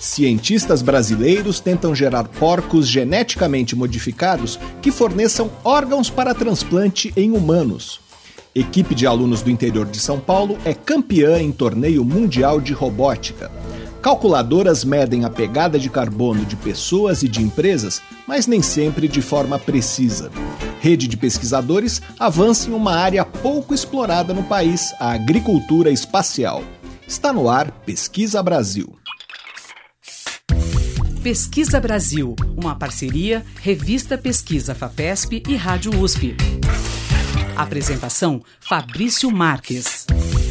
Cientistas brasileiros tentam gerar porcos geneticamente modificados que forneçam órgãos para transplante em humanos. Equipe de alunos do interior de São Paulo é campeã em torneio mundial de robótica. Calculadoras medem a pegada de carbono de pessoas e de empresas, mas nem sempre de forma precisa. Rede de pesquisadores avança em uma área pouco explorada no país, a agricultura espacial. Está no ar Pesquisa Brasil. Pesquisa Brasil, uma parceria Revista Pesquisa FAPESP e Rádio USP. Apresentação Fabrício Marques.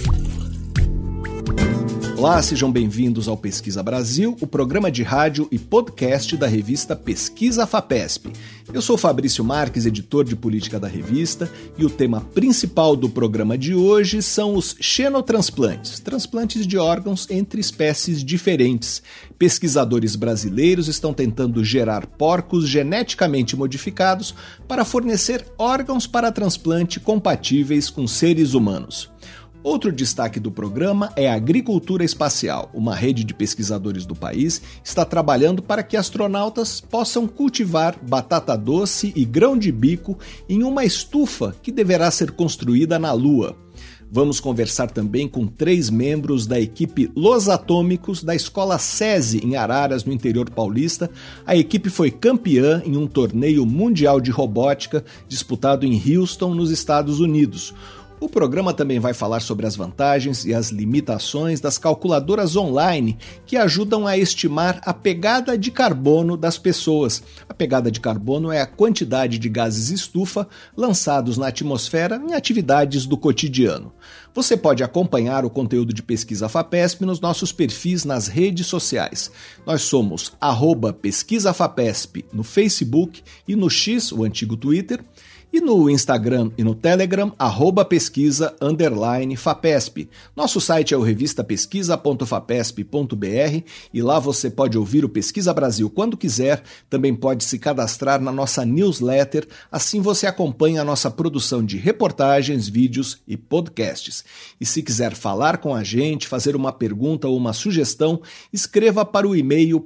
Olá, sejam bem-vindos ao Pesquisa Brasil, o programa de rádio e podcast da revista Pesquisa FAPESP. Eu sou Fabrício Marques, editor de política da revista, e o tema principal do programa de hoje são os xenotransplantes, transplantes de órgãos entre espécies diferentes. Pesquisadores brasileiros estão tentando gerar porcos geneticamente modificados para fornecer órgãos para transplante compatíveis com seres humanos. Outro destaque do programa é a agricultura espacial. Uma rede de pesquisadores do país está trabalhando para que astronautas possam cultivar batata doce e grão de bico em uma estufa que deverá ser construída na Lua. Vamos conversar também com 3 membros da equipe Los Atômicos da Escola SESI em Araras, no interior paulista. A equipe foi campeã em um torneio mundial de robótica disputado em Houston, nos Estados Unidos. O programa também vai falar sobre as vantagens e as limitações das calculadoras online que ajudam a estimar a pegada de carbono das pessoas. A pegada de carbono é a quantidade de gases estufa lançados na atmosfera em atividades do cotidiano. Você pode acompanhar o conteúdo de Pesquisa FAPESP nos nossos perfis nas redes sociais. Nós somos @PesquisaFAPESP no Facebook e no X, o antigo Twitter, e no Instagram e no Telegram, @pesquisa_FAPESP. Nosso site é o revistapesquisa.fapesp.br e lá você pode ouvir o Pesquisa Brasil quando quiser, também pode se cadastrar na nossa newsletter, assim você acompanha a nossa produção de reportagens, vídeos e podcasts. E se quiser falar com a gente, fazer uma pergunta ou uma sugestão, escreva para o e-mail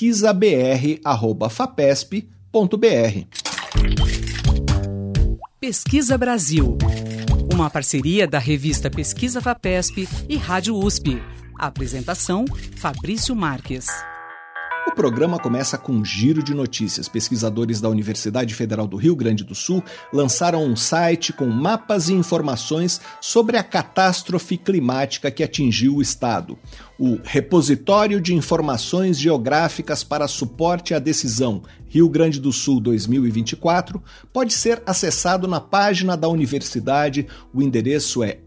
pesquisabr@fapesp.br. Pesquisa Brasil, uma parceria da revista Pesquisa FAPESP e Rádio USP. Apresentação Fabrício Marques. O programa começa com um giro de notícias. Pesquisadores da Universidade Federal do Rio Grande do Sul lançaram um site com mapas e informações sobre a catástrofe climática que atingiu o estado. O Repositório de Informações Geográficas para Suporte à Decisão Rio Grande do Sul 2024 pode ser acessado na página da universidade. O endereço é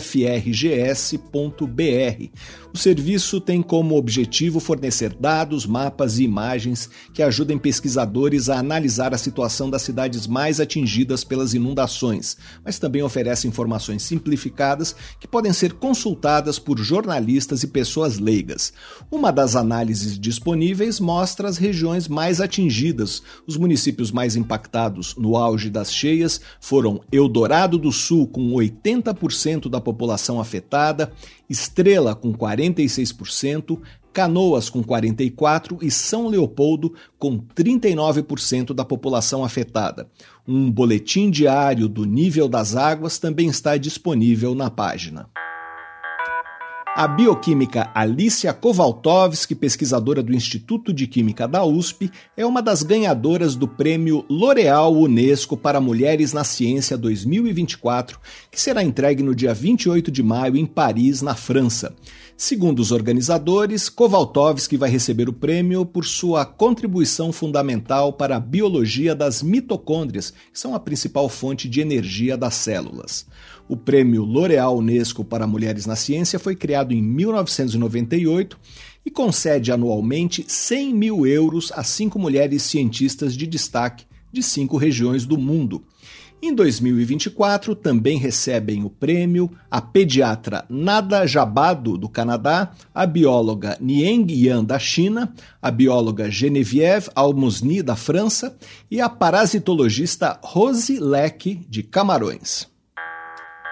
ufrgs.br. O serviço tem como objetivo fornecer dados, mapas e imagens que ajudem pesquisadores a analisar a situação das cidades mais atingidas pelas inundações, mas também oferece informações simplificadas que podem ser consultadas por jornalistas e pessoas leigas. Uma das análises disponíveis mostra as regiões mais atingidas. Os municípios mais impactados no auge das cheias foram Eldorado do Sul, com 80% da população afetada, Estrela, com 46%, Canoas, com 44% e São Leopoldo, com 39% da população afetada. Um boletim diário do nível das águas também está disponível na página. A bioquímica Alicia Kowaltowski, pesquisadora do Instituto de Química da USP, é uma das ganhadoras do Prêmio L'Oréal Unesco para Mulheres na Ciência 2024, que será entregue no dia 28 de maio em Paris, na França. Segundo os organizadores, Kowaltowski vai receber o prêmio por sua contribuição fundamental para a biologia das mitocôndrias, que são a principal fonte de energia das células. O Prêmio L'Oréal Unesco para Mulheres na Ciência foi criado em 1998 e concede anualmente 100 mil euros a 5 mulheres cientistas de destaque de 5 regiões do mundo. Em 2024, também recebem o prêmio a pediatra Nada Jabado, do Canadá, a bióloga Nieng Yan, da China, a bióloga Geneviève Almosny, da França, e a parasitologista Rose Leque, de Camarões.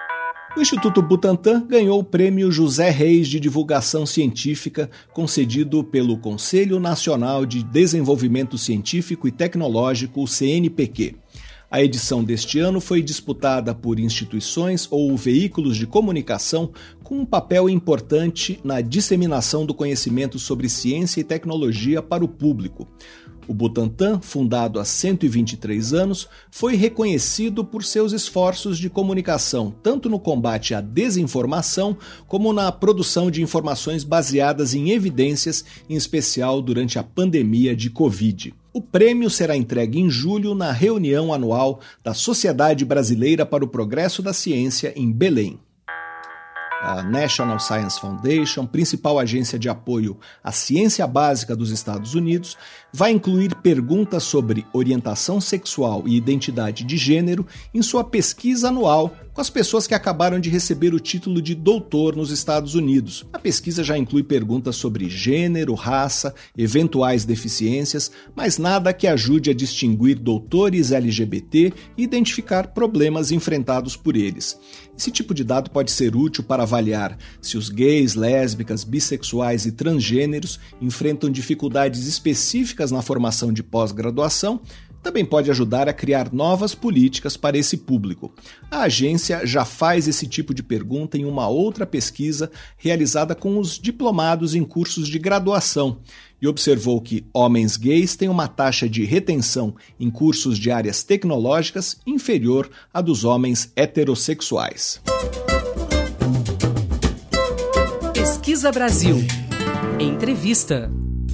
O Instituto Butantan ganhou o Prêmio José Reis de Divulgação Científica, concedido pelo Conselho Nacional de Desenvolvimento Científico e Tecnológico, o CNPq. A edição deste ano foi disputada por instituições ou veículos de comunicação com um papel importante na disseminação do conhecimento sobre ciência e tecnologia para o público. O Butantan, fundado há 123 anos, foi reconhecido por seus esforços de comunicação, tanto no combate à desinformação, como na produção de informações baseadas em evidências, em especial durante a pandemia de Covid. O prêmio será entregue em julho na reunião anual da Sociedade Brasileira para o Progresso da Ciência, em Belém. A National Science Foundation, principal agência de apoio à ciência básica dos Estados Unidos, vai incluir perguntas sobre orientação sexual e identidade de gênero em sua pesquisa anual com as pessoas que acabaram de receber o título de doutor nos Estados Unidos. A pesquisa já inclui perguntas sobre gênero, raça, eventuais deficiências, mas nada que ajude a distinguir doutores LGBT e identificar problemas enfrentados por eles. Esse tipo de dado pode ser útil para avaliar se os gays, lésbicas, bissexuais e transgêneros enfrentam dificuldades específicas na formação de pós-graduação. Também pode ajudar a criar novas políticas para esse público. A agência já faz esse tipo de pergunta em uma outra pesquisa realizada com os diplomados em cursos de graduação e observou que homens gays têm uma taxa de retenção em cursos de áreas tecnológicas inferior à dos homens heterossexuais. Pesquisa Brasil. Entrevista.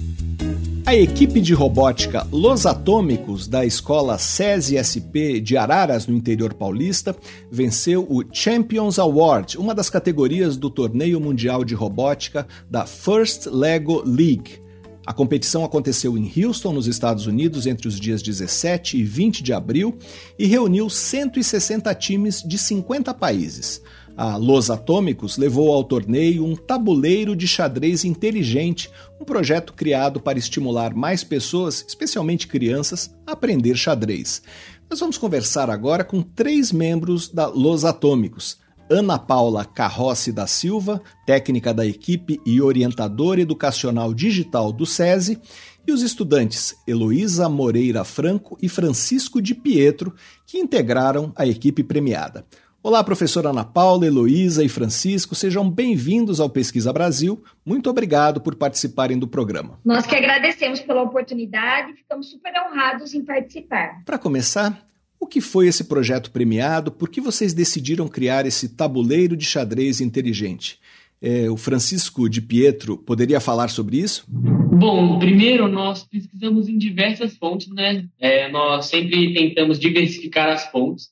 A equipe de robótica Los Atômicos, da escola SESI-SP de Araras, no interior paulista, venceu o Champions Award, uma das categorias do torneio mundial de robótica da First Lego League. A competição aconteceu em Houston, nos Estados Unidos, entre os dias 17 e 20 de abril e reuniu 160 times de 50 países. A Los Atômicos levou ao torneio um tabuleiro de xadrez inteligente, um projeto criado para estimular mais pessoas, especialmente crianças, a aprender xadrez. Nós vamos conversar agora com 3 membros da Los Atômicos. Ana Paula Carrossi da Silva, técnica da equipe e orientadora educacional digital do SESI, e os estudantes Heloísa Moreira Franco e Francisco de Pietro, que integraram a equipe premiada. Olá, professora Ana Paula, Heloísa e Francisco, sejam bem-vindos ao Pesquisa Brasil. Muito obrigado por participarem do programa. Nós que agradecemos pela oportunidade e ficamos super honrados em participar. Para começar, o que foi esse projeto premiado? Por que vocês decidiram criar esse tabuleiro de xadrez inteligente? O Francisco de Pietro poderia falar sobre isso? Bom, primeiro nós pesquisamos em diversas fontes, né? Nós sempre tentamos diversificar as fontes.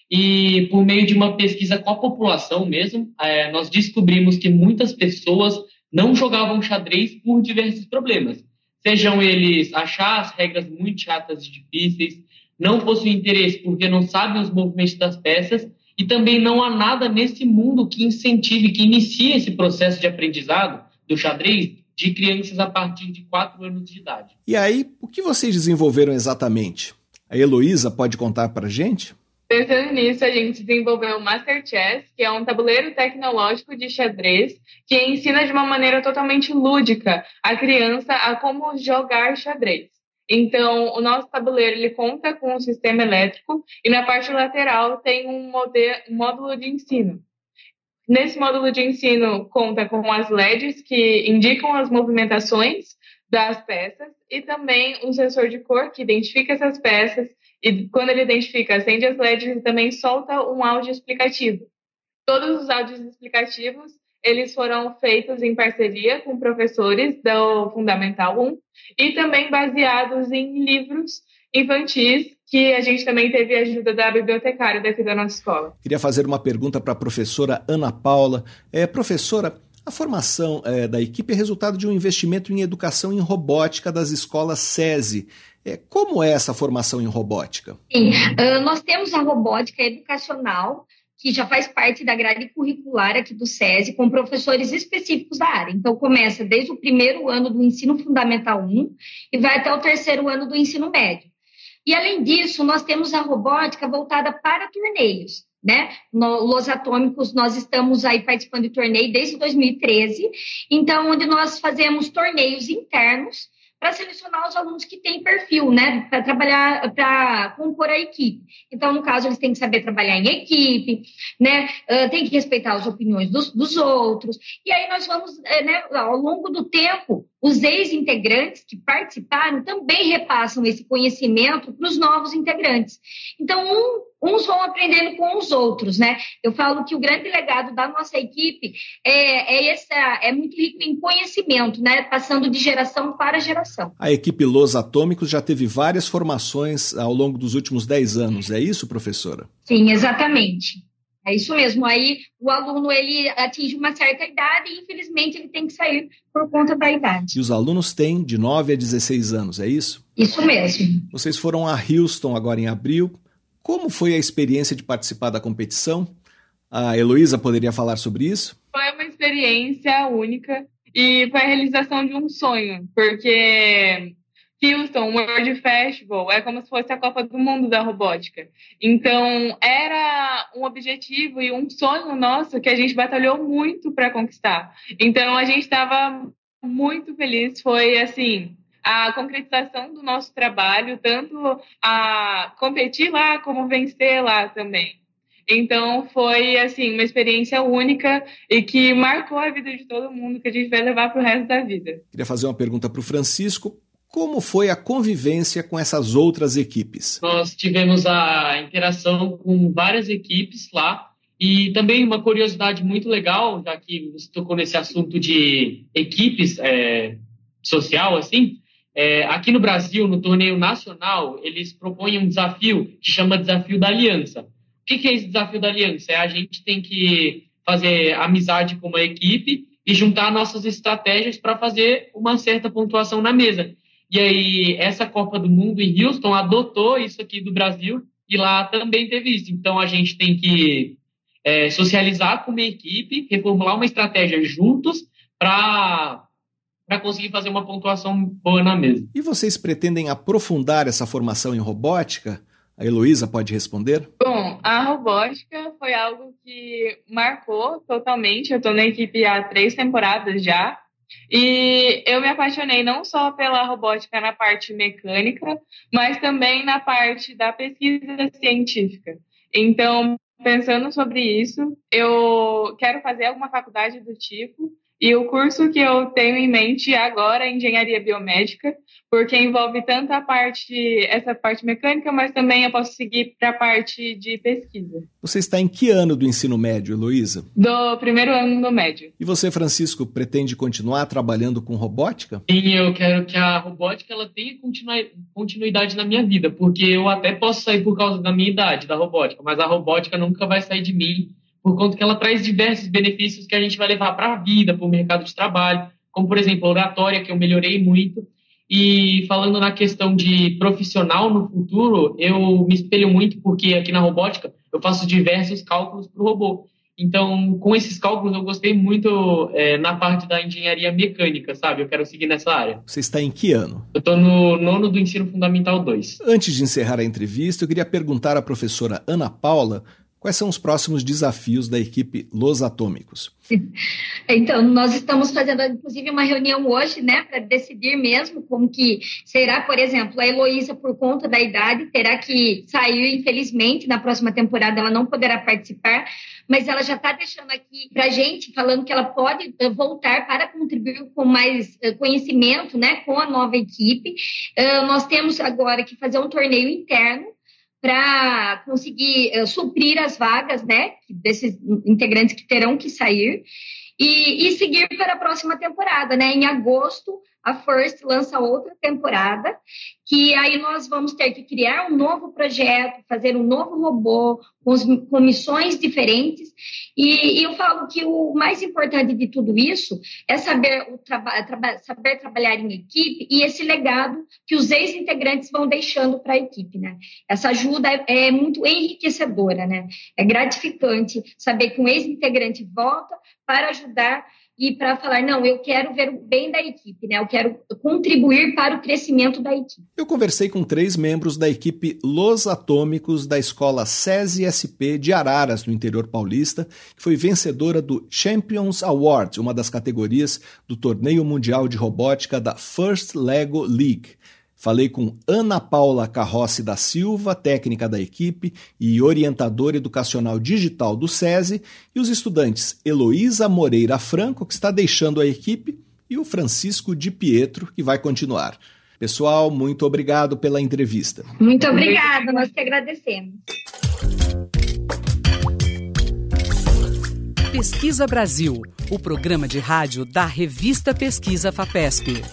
E por meio de uma pesquisa com a população mesmo, nós descobrimos que muitas pessoas não jogavam xadrez por diversos problemas. Sejam eles achar as regras muito chatas e difíceis, não possuem interesse porque não sabem os movimentos das peças e também não há nada nesse mundo que incentive, que inicie esse processo de aprendizado do xadrez de crianças a partir de 4 anos de idade. E aí, o que vocês desenvolveram exatamente? A Heloísa pode contar para a gente? Pensando nisso, a gente desenvolveu o Master Chess, que é um tabuleiro tecnológico de xadrez que ensina de uma maneira totalmente lúdica a criança a como jogar xadrez. Então, o nosso tabuleiro ele conta com um sistema elétrico e na parte lateral tem um módulo de ensino. Nesse módulo de ensino conta com as LEDs que indicam as movimentações das peças e também um sensor de cor que identifica essas peças. E quando ele identifica, acende as LEDs e também solta um áudio explicativo. Todos os áudios explicativos, eles foram feitos em parceria com professores do Fundamental 1 e também baseados em livros infantis, que a gente também teve a ajuda da bibliotecária daqui da nossa escola. Queria fazer uma pergunta para a professora Ana Paula. Professora, a formação da equipe é resultado de um investimento em educação em robótica das escolas SESI. Como é essa formação em robótica? Sim, nós temos a robótica educacional, que já faz parte da grade curricular aqui do SESI, com professores específicos da área. Então, começa desde o 1º ano do ensino fundamental 1 e vai até o 3º ano do ensino médio. E, além disso, nós temos a robótica voltada para torneios. né? No Los Atômicos, nós estamos aí participando de torneio desde 2013, então, onde nós fazemos torneios internos para selecionar os alunos que têm perfil, né, para trabalhar, para compor a equipe. Então, no caso, eles têm que saber trabalhar em equipe, né, tem que respeitar as opiniões dos outros. E aí nós vamos, né, ao longo do tempo, os ex-integrantes que participaram também repassam esse conhecimento para os novos integrantes. Então, uns vão aprendendo com os outros, né? Eu falo que o grande legado da nossa equipe é muito rico em conhecimento, né? Passando de geração para geração. A equipe Los Atômicos já teve várias formações ao longo dos últimos 10 anos, é isso, professora? Sim, exatamente. É isso mesmo. Aí o aluno ele atinge uma certa idade e, infelizmente, ele tem que sair por conta da idade. E os alunos têm de 9 a 16 anos, é isso? Isso mesmo. Vocês foram a Houston agora em abril. Como foi a experiência de participar da competição? A Heloísa poderia falar sobre isso? Foi uma experiência única e foi a realização de um sonho, porque Houston World Festival é como se fosse a Copa do Mundo da robótica. Então, era um objetivo e um sonho nosso que a gente batalhou muito para conquistar. Então, a gente estava muito feliz. Foi, assim, a concretização do nosso trabalho, tanto a competir lá como vencer lá também. Então, foi, assim, uma experiência única e que marcou a vida de todo mundo, que a gente vai levar para o resto da vida. Queria fazer uma pergunta para o Francisco. Como foi a convivência com essas outras equipes? Nós tivemos a interação com várias equipes lá e também uma curiosidade muito legal, já que você tocou nesse assunto de equipes social, assim, aqui no Brasil, no torneio nacional, eles propõem um desafio que chama Desafio da Aliança. O que é esse Desafio da Aliança? A gente tem que fazer amizade com uma equipe e juntar nossas estratégias para fazer uma certa pontuação na mesa. E aí, essa Copa do Mundo em Houston adotou isso aqui do Brasil e lá também teve isso. Então, a gente tem que socializar com uma equipe, reformular uma estratégia juntos para conseguir fazer uma pontuação boa na mesa. E vocês pretendem aprofundar essa formação em robótica? A Heloísa pode responder? Bom, a robótica foi algo que marcou totalmente. Eu estou na equipe há 3 temporadas já. E eu me apaixonei não só pela robótica na parte mecânica, mas também na parte da pesquisa científica. Então, pensando sobre isso, eu quero fazer alguma faculdade do tipo. E o curso que eu tenho em mente agora é Engenharia Biomédica, porque envolve tanto essa parte mecânica, mas também eu posso seguir para a parte de pesquisa. Você está em que ano do ensino médio, Heloísa? Do primeiro ano do médio. E você, Francisco, pretende continuar trabalhando com robótica? Sim, eu quero que a robótica ela tenha continuidade na minha vida, porque eu até posso sair por causa da minha idade, da robótica, mas a robótica nunca vai sair de mim, por conta que ela traz diversos benefícios que a gente vai levar para a vida, para o mercado de trabalho, como, por exemplo, a oratória, que eu melhorei muito. E falando na questão de profissional no futuro, eu me espelho muito porque aqui na robótica eu faço diversos cálculos para o robô. Então, com esses cálculos, eu gostei muito na parte da engenharia mecânica, sabe? Eu quero seguir nessa área. Você está em que ano? Eu estou no 9º do Ensino Fundamental 2. Antes de encerrar a entrevista, eu queria perguntar à professora Ana Paula quais são os próximos desafios da equipe Los Atômicos. Então, nós estamos fazendo, inclusive, uma reunião hoje, né, para decidir mesmo como que será, por exemplo, a Heloísa, por conta da idade, terá que sair, infelizmente, na próxima temporada ela não poderá participar, mas ela já está deixando aqui para a gente, falando que ela pode voltar para contribuir com mais conhecimento, né, com a nova equipe. Nós temos agora que fazer um torneio interno para conseguir suprir as vagas, né, desses integrantes que terão que sair e seguir para a próxima temporada, né? Em agosto, a First lança outra temporada, que aí nós vamos ter que criar um novo projeto, fazer um novo robô, com missões diferentes. E eu falo que o mais importante de tudo isso é saber trabalhar em equipe e esse legado que os ex-integrantes vão deixando para a equipe, né? Essa ajuda é muito enriquecedora, né? É gratificante saber que um ex-integrante volta para ajudar e para falar, não, eu quero ver o bem da equipe, né? Eu quero contribuir para o crescimento da equipe. Eu conversei com 3 membros da equipe Los Atômicos da escola SESI SP de Araras, no interior paulista, que foi vencedora do Champions Award, uma das categorias do Torneio Mundial de Robótica da First Lego League. Falei com Ana Paula Carrossi da Silva, técnica da equipe e orientadora educacional digital do SESI, e os estudantes Heloísa Moreira Franco, que está deixando a equipe, e o Francisco Di Pietro, que vai continuar. Pessoal, muito obrigado pela entrevista. Muito obrigada, nós que agradecemos. Pesquisa Brasil, o programa de rádio da revista Pesquisa FAPESP.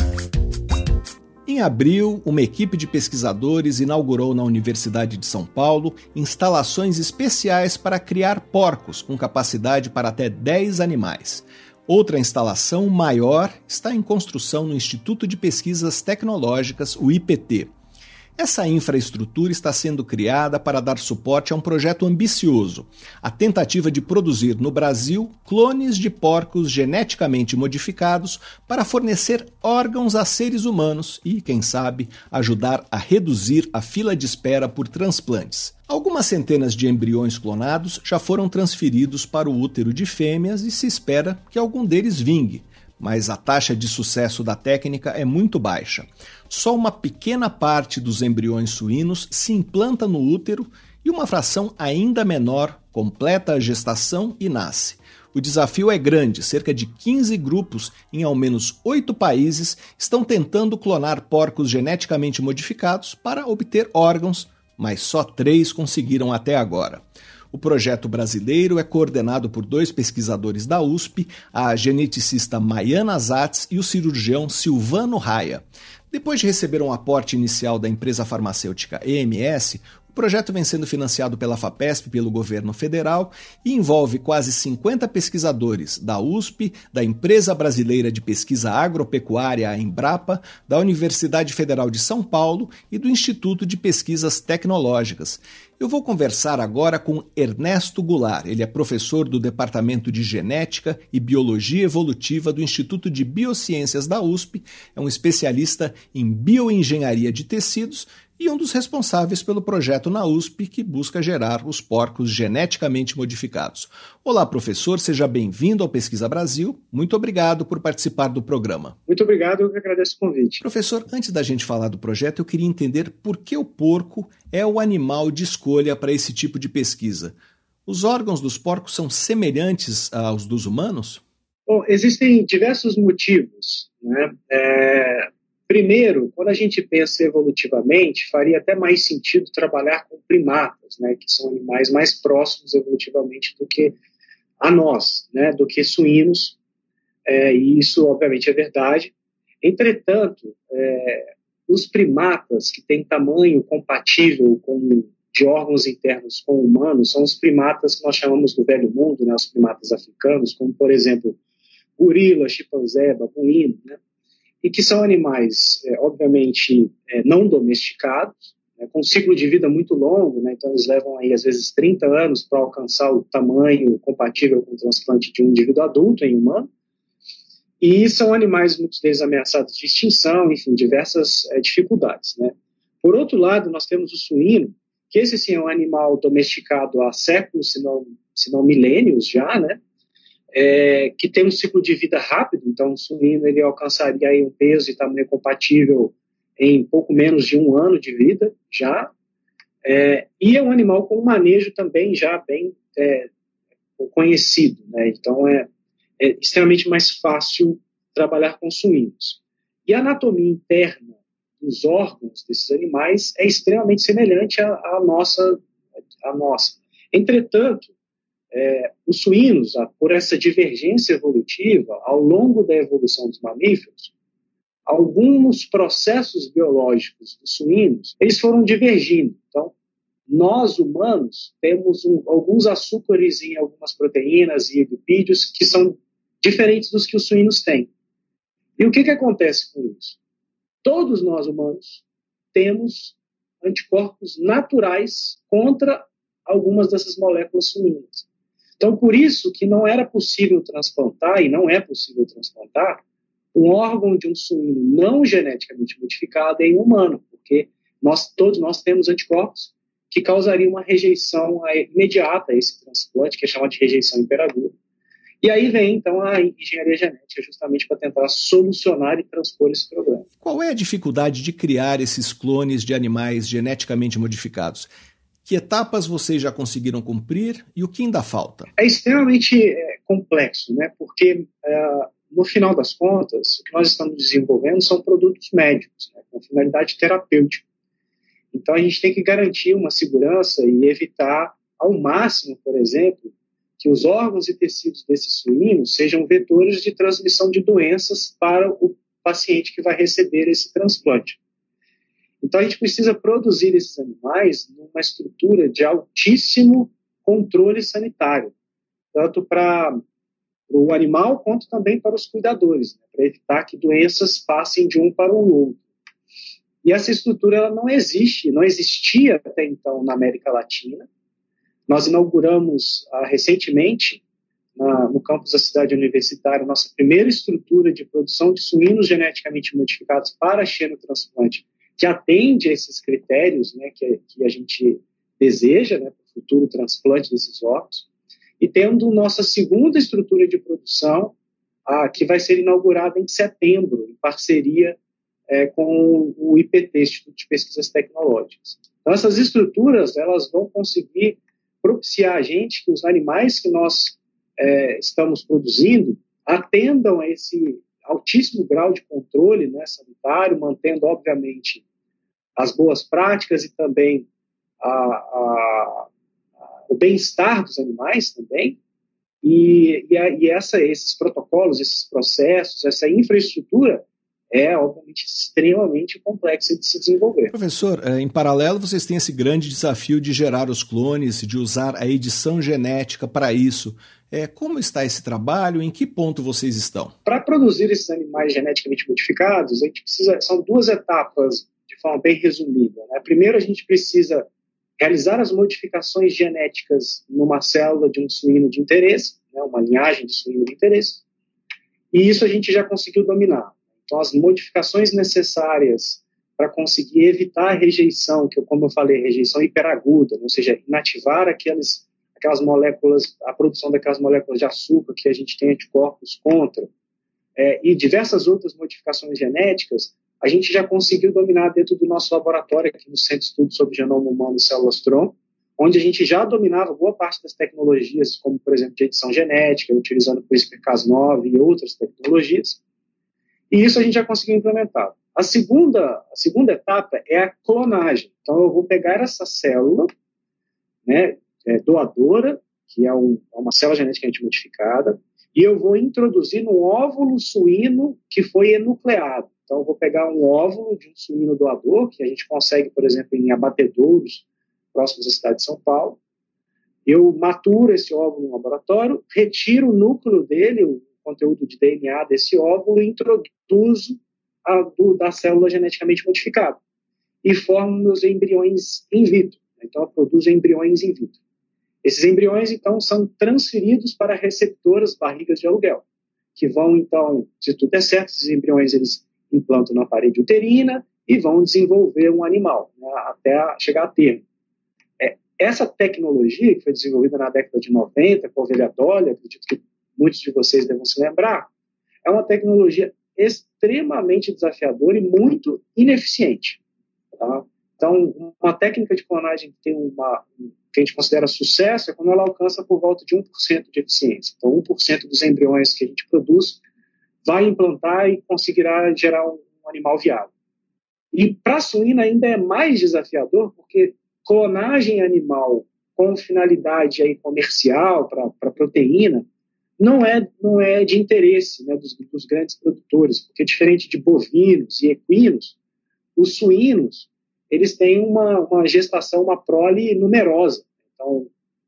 Em abril, uma equipe de pesquisadores inaugurou na Universidade de São Paulo instalações especiais para criar porcos com capacidade para até 10 animais. Outra instalação maior está em construção no Instituto de Pesquisas Tecnológicas, o IPT. Essa infraestrutura está sendo criada para dar suporte a um projeto ambicioso, a tentativa de produzir no Brasil clones de porcos geneticamente modificados para fornecer órgãos a seres humanos e, quem sabe, ajudar a reduzir a fila de espera por transplantes. Algumas centenas de embriões clonados já foram transferidos para o útero de fêmeas e se espera que algum deles vingue. Mas a taxa de sucesso da técnica é muito baixa. Só uma pequena parte dos embriões suínos se implanta no útero e uma fração ainda menor completa a gestação e nasce. O desafio é grande, cerca de 15 grupos em ao menos 8 países estão tentando clonar porcos geneticamente modificados para obter órgãos, mas só 3 conseguiram até agora. O projeto brasileiro é coordenado por 2 pesquisadores da USP, a geneticista Maiana Zatz e o cirurgião Silvano Raia. Depois de receber um aporte inicial da empresa farmacêutica EMS, o projeto vem sendo financiado pela FAPESP e pelo governo federal e envolve quase 50 pesquisadores da USP, da Empresa Brasileira de Pesquisa Agropecuária, a Embrapa, da Universidade Federal de São Paulo e do Instituto de Pesquisas Tecnológicas. Eu vou conversar agora com Ernesto Goulart. Ele é professor do Departamento de Genética e Biologia Evolutiva do Instituto de Biociências da USP, é um especialista em bioengenharia de tecidos e um dos responsáveis pelo projeto na USP que busca gerar os porcos geneticamente modificados. Olá, professor, seja bem-vindo ao Pesquisa Brasil. Muito obrigado por participar do programa. Muito obrigado, eu que agradeço o convite. Professor, antes da gente falar do projeto, eu queria entender por que o porco é o animal de escolha para esse tipo de pesquisa. Os órgãos dos porcos são semelhantes aos dos humanos? Bom, existem diversos motivos, né? Primeiro, quando a gente pensa evolutivamente, faria até mais sentido trabalhar com primatas, né, que são animais mais próximos evolutivamente do que a nós, né, do que suínos, e isso obviamente é verdade. Entretanto, os primatas que têm tamanho compatível de órgãos internos com humanos são os primatas que nós chamamos do Velho Mundo, né, os primatas africanos, como, por exemplo, gorila, chimpanzé, babuíno, né, e que são animais, obviamente, não domesticados, né, com um ciclo de vida muito longo, né, então eles levam aí, às vezes, 30 anos para alcançar o tamanho compatível com o transplante de um indivíduo adulto em humano, e são animais, muitos deles ameaçados de extinção, enfim, diversas dificuldades, né. Por outro lado, nós temos o suíno, que esse sim é um animal domesticado há séculos, se não milênios já, né, que tem um ciclo de vida rápido, então o suíno ele alcançaria aí um peso e tamanho compatível em pouco menos de 1 ano de vida já, e é um animal com um manejo também já bem conhecido, né? Então é extremamente mais fácil trabalhar com suínos. E a anatomia interna dos órgãos desses animais é extremamente semelhante à nossa. Entretanto, os suínos, por essa divergência evolutiva, ao longo da evolução dos mamíferos, alguns processos biológicos dos suínos, eles foram divergindo. Então, nós, humanos, temos alguns açúcares em algumas proteínas e lipídios que são diferentes dos que os suínos têm. E o que acontece com isso? Todos nós, humanos, temos anticorpos naturais contra algumas dessas moléculas suínas. Então, por isso que não era possível transplantar, e não é possível transplantar, um órgão de um suíno não geneticamente modificado em humano, porque todos nós temos anticorpos que causariam uma rejeição imediata a esse transplante, que é chamado de rejeição hiperaguda. E aí vem, então, a engenharia genética, justamente para tentar solucionar e transpor esse problema. Qual é a dificuldade de criar esses clones de animais geneticamente modificados? Que etapas vocês já conseguiram cumprir e o que ainda falta? É extremamente complexo, né? Porque, no final das contas, o que nós estamos desenvolvendo são produtos médicos, né? Com finalidade terapêutica. Então, a gente tem que garantir uma segurança e evitar, ao máximo, por exemplo, que os órgãos e tecidos desses suínos sejam vetores de transmissão de doenças para o paciente que vai receber esse transplante. Então, a gente precisa produzir esses animais numa estrutura de altíssimo controle sanitário, tanto para o animal quanto também para os cuidadores, né, para evitar que doenças passem de um para o outro. E essa estrutura ela não existia até então na América Latina. Nós inauguramos recentemente, no campus da cidade universitária, nossa primeira estrutura de produção de suínos geneticamente modificados para xenotransplante, que atende a esses critérios, né, que a gente deseja, né, para o futuro transplante desses órgãos, e tendo nossa segunda estrutura de produção, que vai ser inaugurada em setembro, em parceria com o IPT, Instituto de Pesquisas Tecnológicas. Então, essas estruturas elas vão conseguir propiciar a gente que os animais que nós estamos produzindo atendam a esse altíssimo grau de controle, né, sanitário, mantendo, obviamente, as boas práticas e também o bem-estar dos animais também, e esses protocolos, esses processos, essa infraestrutura é, obviamente, extremamente complexa de se desenvolver. Professor, em paralelo, vocês têm esse grande desafio de gerar os clones, de usar a edição genética para isso. Como está esse trabalho? Em que ponto vocês estão? Para produzir esses animais geneticamente modificados, a gente são duas etapas, de forma bem resumida, né? Primeiro, a gente precisa realizar as modificações genéticas numa célula de um suíno de interesse, né, uma linhagem de suíno de interesse, e isso a gente já conseguiu dominar. Então, as modificações necessárias para conseguir evitar a rejeição, que, como eu falei, rejeição hiperaguda, ou seja, inativar aquelas moléculas, a produção daquelas moléculas de açúcar que a gente tem anticorpos contra, e diversas outras modificações genéticas, a gente já conseguiu dominar dentro do nosso laboratório, aqui no Centro de Estudos sobre Genoma Humano e Células-Tronco, onde a gente já dominava boa parte das tecnologias, como, por exemplo, de edição genética, utilizando CRISPR-Cas9 e outras tecnologias. E isso a gente já conseguiu implementar. A segunda etapa é a clonagem. Então, eu vou pegar essa célula, né, doadora, que é uma célula geneticamente modificada, e eu vou introduzir no óvulo suíno que foi enucleado. Então, eu vou pegar um óvulo de um suíno doador, que a gente consegue, por exemplo, em abatedouros próximos à cidade de São Paulo. Eu maturo esse óvulo no laboratório, retiro o núcleo dele, o conteúdo de DNA desse óvulo, e introduzo da célula geneticamente modificada. E formo meus embriões in vitro. Então, eu produzo embriões in vitro. Esses embriões, então, são transferidos para receptoras barrigas de aluguel, que vão, então, se tudo der certo, esses embriões eles implantam na parede uterina e vão desenvolver um animal, né, até chegar a termo. Essa tecnologia, que foi desenvolvida na década de 90, com a ovelha Dolly, acredito que muitos de vocês devem se lembrar, é uma tecnologia extremamente desafiadora e muito ineficiente. Tá? Então, uma técnica de clonagem que a gente considera sucesso é quando ela alcança por volta de 1% de eficiência. Então, 1% dos embriões que a gente produz vai implantar e conseguirá gerar um animal viável. E para a suína ainda é mais desafiador, porque clonagem animal com finalidade aí comercial para proteína não é de interesse, né, dos grandes produtores, porque diferente de bovinos e equinos, os suínos eles têm uma gestação, uma prole numerosa. Então,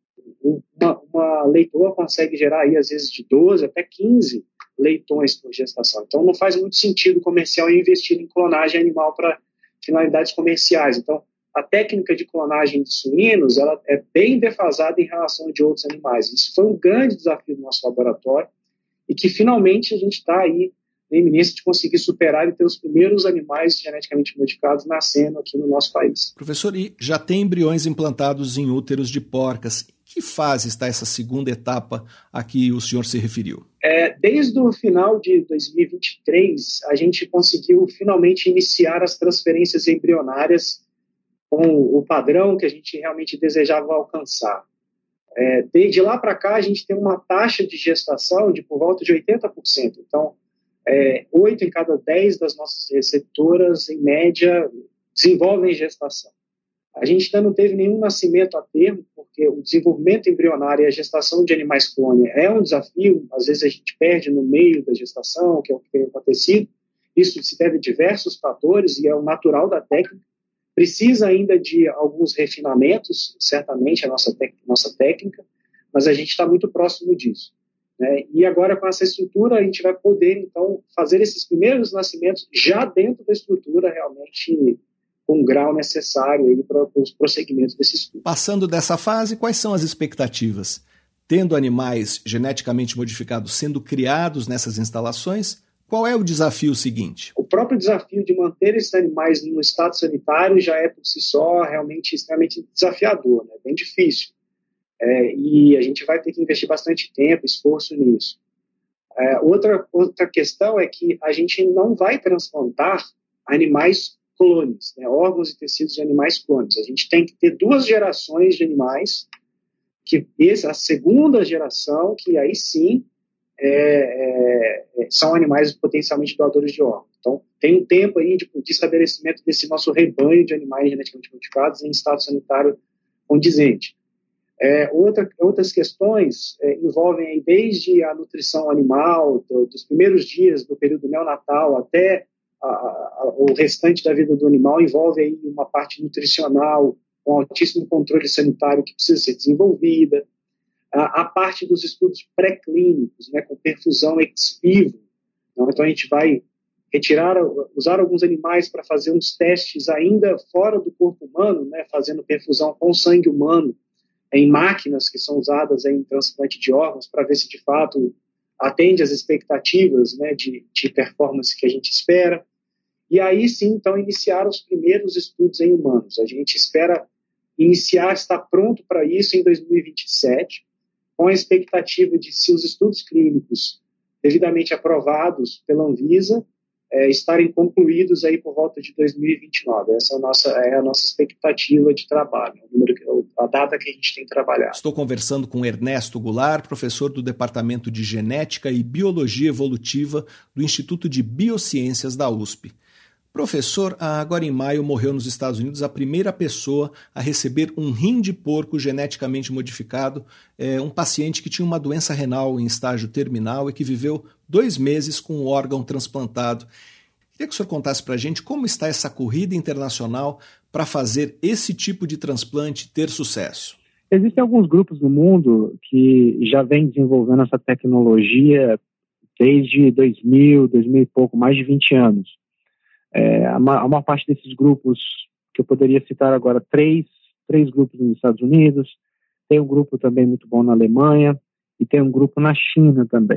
uma leitoa consegue gerar aí, às vezes, de 12 até 15 leitões por gestação. Então, não faz muito sentido comercial investir em clonagem animal para finalidades comerciais. Então, a técnica de clonagem de suínos ela é bem defasada em relação a de outros animais. Isso foi um grande desafio do nosso laboratório e que finalmente a gente está aí na iminência de conseguir superar e ter os primeiros animais geneticamente modificados nascendo aqui no nosso país. Professor, e já tem embriões implantados em úteros de porcas. Em que fase está essa segunda etapa a que o senhor se referiu? Desde o final de 2023, a gente conseguiu finalmente iniciar as transferências embrionárias com o padrão que a gente realmente desejava alcançar. De lá para cá, a gente tem uma taxa de gestação de por volta de 80%. Então, 8 em cada 10 das nossas receptoras, em média, desenvolvem gestação. A gente ainda não teve nenhum nascimento a termo, porque o desenvolvimento embrionário e a gestação de animais clone é um desafio. Às vezes a gente perde no meio da gestação, que é o que tem acontecido. Isso se deve a diversos fatores e é o natural da técnica. Precisa ainda de alguns refinamentos, certamente, a nossa técnica, mas a gente está muito próximo disso. Né? E agora, com essa estrutura, a gente vai poder, então, fazer esses primeiros nascimentos já dentro da estrutura, realmente com o grau necessário para os prosseguimentos desse estudo. Passando dessa fase, quais são as expectativas? Tendo animais geneticamente modificados sendo criados nessas instalações, qual é o desafio seguinte? O próprio desafio de manter esses animais no estado sanitário já é, por si só, realmente extremamente desafiador, né? Bem difícil. E a gente vai ter que investir bastante tempo, esforço nisso. Outra questão é que a gente não vai transplantar animais clones, né? Órgãos e tecidos de animais clones. A gente tem que ter 2 gerações de animais, a segunda geração, que aí sim são animais potencialmente doadores de órgãos. Então, tem um tempo aí de estabelecimento desse nosso rebanho de animais geneticamente modificados em estado sanitário condizente. Outras questões envolvem aí desde a nutrição animal, dos primeiros dias do período neonatal até o restante da vida do animal, envolve aí uma parte nutricional, com altíssimo controle sanitário que precisa ser desenvolvida. A parte dos estudos pré-clínicos, né, com perfusão ex vivo. Então a gente vai usar alguns animais para fazer uns testes ainda fora do corpo humano, né, fazendo perfusão com sangue humano, em máquinas que são usadas em transplante de órgãos, para ver se de fato atende às expectativas, né, de performance que a gente espera. E aí sim, então, iniciar os primeiros estudos em humanos. A gente espera estar pronto para isso em 2027, com a expectativa de, se os estudos clínicos devidamente aprovados pela Anvisa, estarem concluídos aí por volta de 2029. Essa é a nossa expectativa de trabalho, a data que a gente tem trabalhado. Estou conversando com Ernesto Goulart, professor do Departamento de Genética e Biologia Evolutiva do Instituto de Biociências da USP. Professor, agora em maio morreu nos Estados Unidos a primeira pessoa a receber um rim de porco geneticamente modificado, um paciente que tinha uma doença renal em estágio terminal e que viveu 2 meses com o órgão transplantado. Queria que o senhor contasse para a gente como está essa corrida internacional para fazer esse tipo de transplante ter sucesso. Existem alguns grupos no mundo que já vêm desenvolvendo essa tecnologia desde 2000 e pouco, mais de 20 anos. A maior parte desses grupos, que eu poderia citar agora, três grupos nos Estados Unidos, tem um grupo também muito bom na Alemanha e tem um grupo na China também.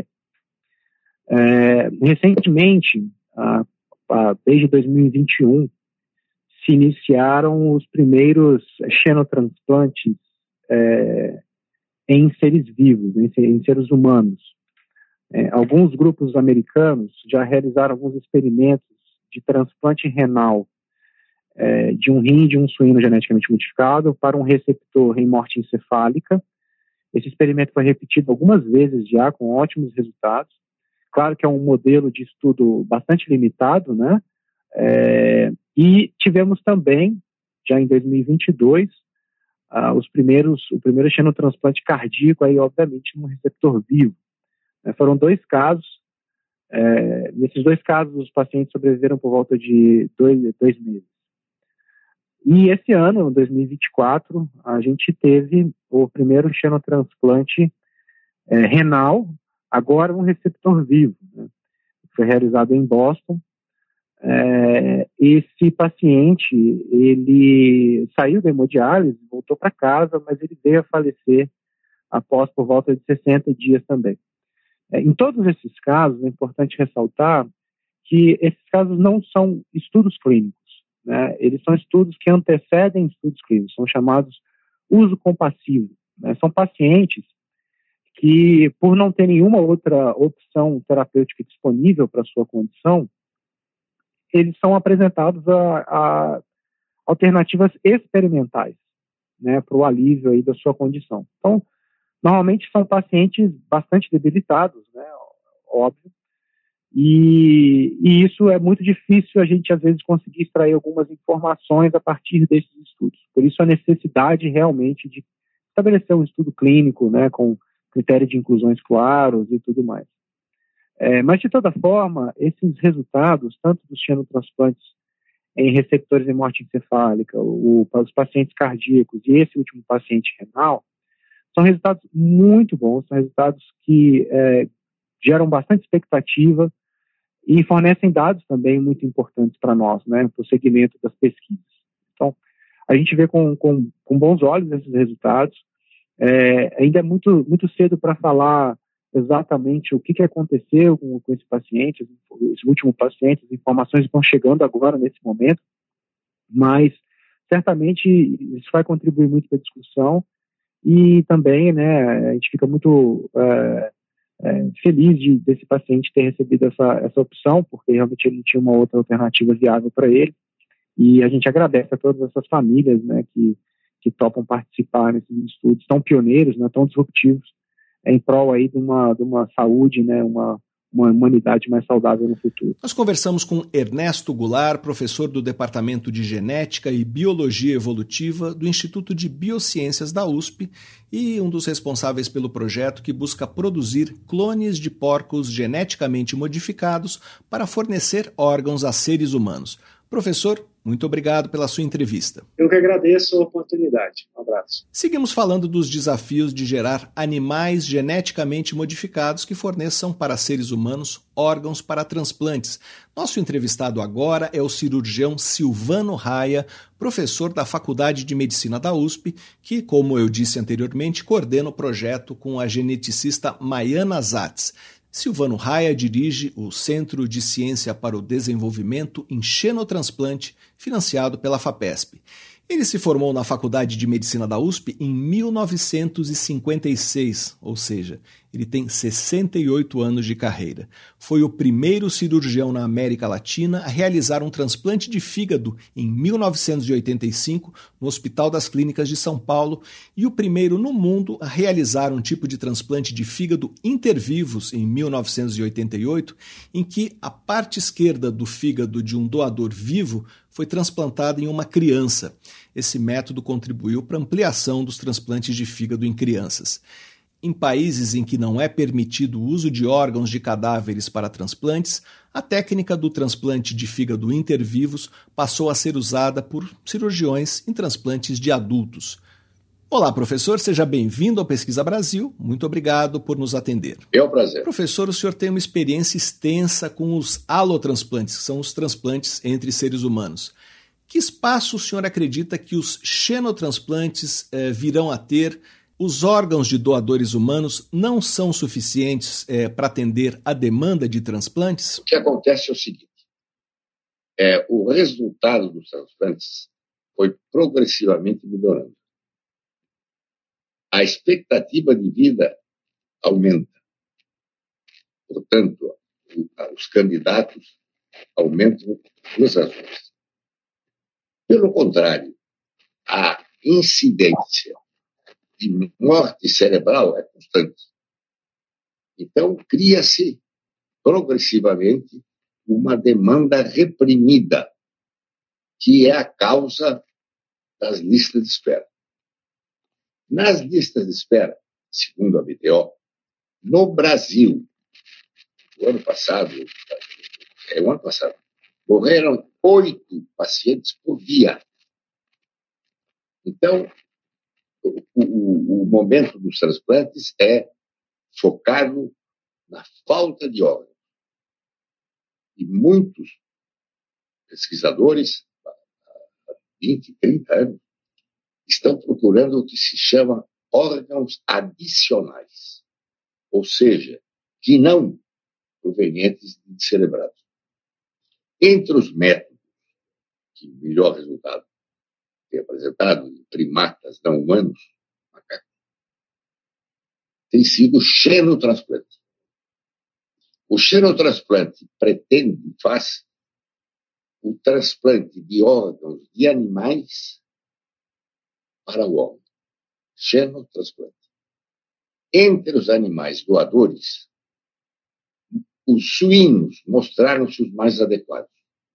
Recentemente, desde 2021, se iniciaram os primeiros xenotransplantes em seres vivos, em seres humanos. Alguns grupos americanos já realizaram alguns experimentos de transplante renal de um rim de um suíno geneticamente modificado para um receptor em morte encefálica. Esse experimento foi repetido algumas vezes já, com ótimos resultados. Claro que é um modelo de estudo bastante limitado, né? E tivemos também, já em 2022, o primeiro xenotransplante cardíaco, aí, obviamente, num receptor vivo. Foram 2 casos. Nesses 2 casos, os pacientes sobreviveram por volta de 2 meses. E esse ano, 2024, a gente teve o primeiro xenotransplante renal, agora um receptor vivo, né? Foi realizado em Boston, esse paciente, ele saiu da hemodiálise, voltou para casa, mas ele veio a falecer após por volta de 60 dias também. Em todos esses casos, é importante ressaltar que esses casos não são estudos clínicos, né? Eles são estudos que antecedem estudos clínicos, são chamados uso compassivo, né? São pacientes que, por não ter nenhuma outra opção terapêutica disponível para a sua condição, eles são apresentados a alternativas experimentais, né, para o alívio aí da sua condição. Então, normalmente são pacientes bastante debilitados, né, óbvio, e isso é muito difícil a gente, às vezes, conseguir extrair algumas informações a partir desses estudos. Por isso, a necessidade realmente de estabelecer um estudo clínico, né, com critério de inclusões claros e tudo mais. Mas, de toda forma, esses resultados, tanto dos xenotransplantes em receptores de morte encefálica, os pacientes cardíacos e esse último paciente renal, são resultados muito bons, são resultados que geram bastante expectativa e fornecem dados também muito importantes para nós, né, para o segmento das pesquisas. Então, a gente vê com bons olhos esses resultados. Ainda é muito, muito cedo para falar exatamente o que aconteceu com esse paciente, esse último paciente, as informações estão chegando agora, nesse momento, mas certamente isso vai contribuir muito para a discussão e também, né, a gente fica muito feliz desse paciente ter recebido essa opção, porque realmente ele tinha uma outra alternativa viável para ele, e a gente agradece a todas essas famílias, né, que topam participar nesses estudos tão pioneiros, né, tão disruptivos, em prol aí de uma saúde, né, uma humanidade mais saudável no futuro. Nós conversamos com Ernesto Goulart, professor do Departamento de Genética e Biologia Evolutiva do Instituto de Biociências da USP e um dos responsáveis pelo projeto que busca produzir clones de porcos geneticamente modificados para fornecer órgãos a seres humanos. Professor, muito obrigado pela sua entrevista. Eu que agradeço a oportunidade. Um abraço. Seguimos falando dos desafios de gerar animais geneticamente modificados que forneçam para seres humanos órgãos para transplantes. Nosso entrevistado agora é o cirurgião Silvano Raia, professor da Faculdade de Medicina da USP, que, como eu disse anteriormente, coordena o projeto com a geneticista Maiana Zatz. Silvano Raia dirige o Centro de Ciência para o Desenvolvimento em Xenotransplante, financiado pela FAPESP. Ele se formou na Faculdade de Medicina da USP em 1956, ou seja, ele tem 68 anos de carreira. Foi o primeiro cirurgião na América Latina a realizar um transplante de fígado em 1985 no Hospital das Clínicas de São Paulo e o primeiro no mundo a realizar um tipo de transplante de fígado intervivos em 1988, em que a parte esquerda do fígado de um doador vivo foi transplantada em uma criança. Esse método contribuiu para a ampliação dos transplantes de fígado em crianças. Em países em que não é permitido o uso de órgãos de cadáveres para transplantes, a técnica do transplante de fígado intervivos passou a ser usada por cirurgiões em transplantes de adultos. Olá, professor, seja bem-vindo ao Pesquisa Brasil. Muito obrigado por nos atender. É um prazer. Professor, o senhor tem uma experiência extensa com os alotransplantes, que são os transplantes entre seres humanos. Que espaço o senhor acredita que os xenotransplantes virão a ter? Os órgãos de doadores humanos não são suficientes para atender a demanda de transplantes? O que acontece é o seguinte, o resultado dos transplantes foi progressivamente melhorando. A expectativa de vida aumenta. Portanto, os candidatos aumentam duas razões. Pelo contrário, a incidência de morte cerebral é constante. Então, cria-se progressivamente uma demanda reprimida, que é a causa das listas de espera. Nas listas de espera, segundo a BDO, no Brasil, o ano passado, morreram 8 pacientes por dia. Então, o momento dos transplantes é focado na falta de órgãos. E muitos pesquisadores, há 20, 30 anos, estão procurando o que se chama órgãos adicionais, ou seja, que não provenientes de descerebrados. Entre os métodos que melhor resultado tem apresentado em primatas não humanos, macacos, tem sido o xenotransplante. O xenotransplante pretende, faz o transplante de órgãos de animais para o homem. Xenotransplante. Entre os animais doadores, os suínos mostraram-se os mais adequados.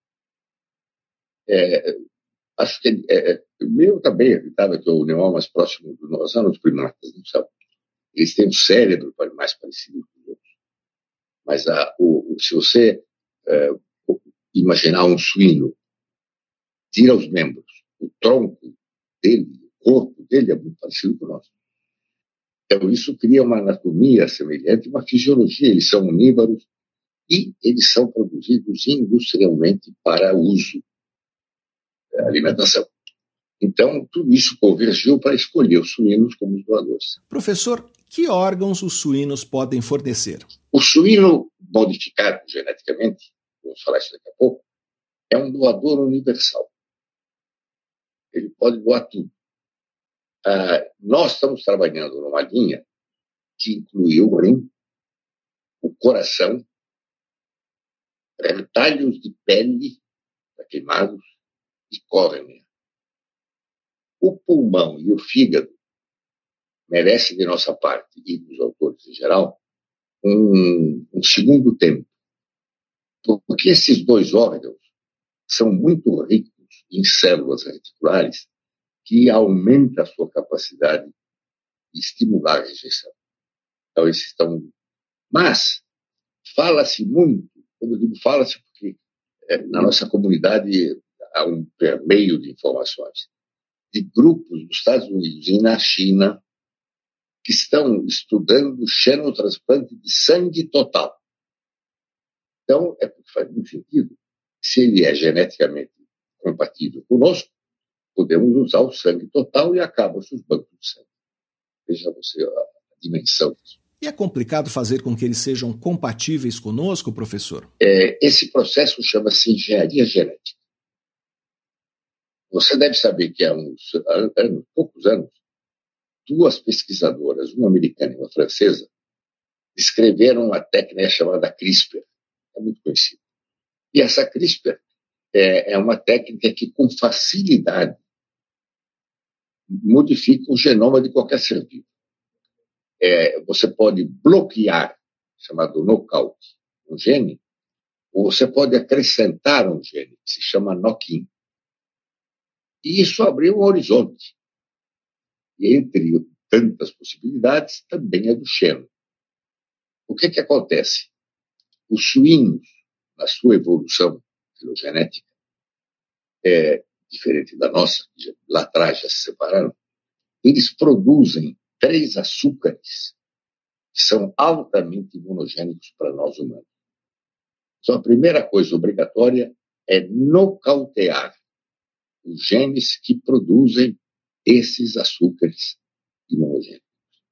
Acho que o meu também evitava que o neon mais próximo do nós eram os primatas, não sabe? Eles têm um cérebro mais parecido com os outros. Mas se você imaginar um suíno, tira os membros, o tronco dele, o corpo dele é muito parecido com o nosso. Então, isso cria uma anatomia semelhante, uma fisiologia. Eles são onívoros e eles são produzidos industrialmente para uso, alimentação. Então, tudo isso convergiu para escolher os suínos como os doadores. Professor, que órgãos os suínos podem fornecer? O suíno modificado geneticamente, vamos falar isso daqui a pouco, é um doador universal. Ele pode doar tudo. Nós estamos trabalhando numa linha que inclui o rim, o coração, retalhos de pele queimados e córnea. O pulmão e o fígado merecem de nossa parte e dos autores em geral um segundo tempo, porque esses dois órgãos são muito ricos em células reticulares que aumenta a sua capacidade de estimular a rejeição. Então, esses estão... Mas fala-se muito, quando eu digo fala-se porque na nossa comunidade há um permeio de informações, de grupos dos Estados Unidos e na China que estão estudando o xenotransplante de sangue total. Então, faz muito sentido. Se ele é geneticamente compatível conosco, podemos usar o sangue total e acaba-se os bancos de sangue. Veja você a dimensão disso. E é complicado fazer com que eles sejam compatíveis conosco, professor? Esse processo chama-se engenharia genética. Você deve saber que há poucos anos, duas pesquisadoras, uma americana e uma francesa, descreveram uma técnica chamada CRISPR. É muito conhecida. E essa CRISPR é uma técnica que, com facilidade, modifica o genoma de qualquer ser vivo. Você pode bloquear, chamado knockout, um gene, ou você pode acrescentar um gene, que se chama knock-in. E isso abriu um horizonte. E entre tantas possibilidades, também é do xeno. O que acontece? Os suínos, na sua evolução filogenética, diferente da nossa, que lá atrás já se separaram, eles produzem 3 açúcares que são altamente imunogênicos para nós humanos. Então, a primeira coisa obrigatória é nocautear os genes que produzem esses açúcares imunogênicos.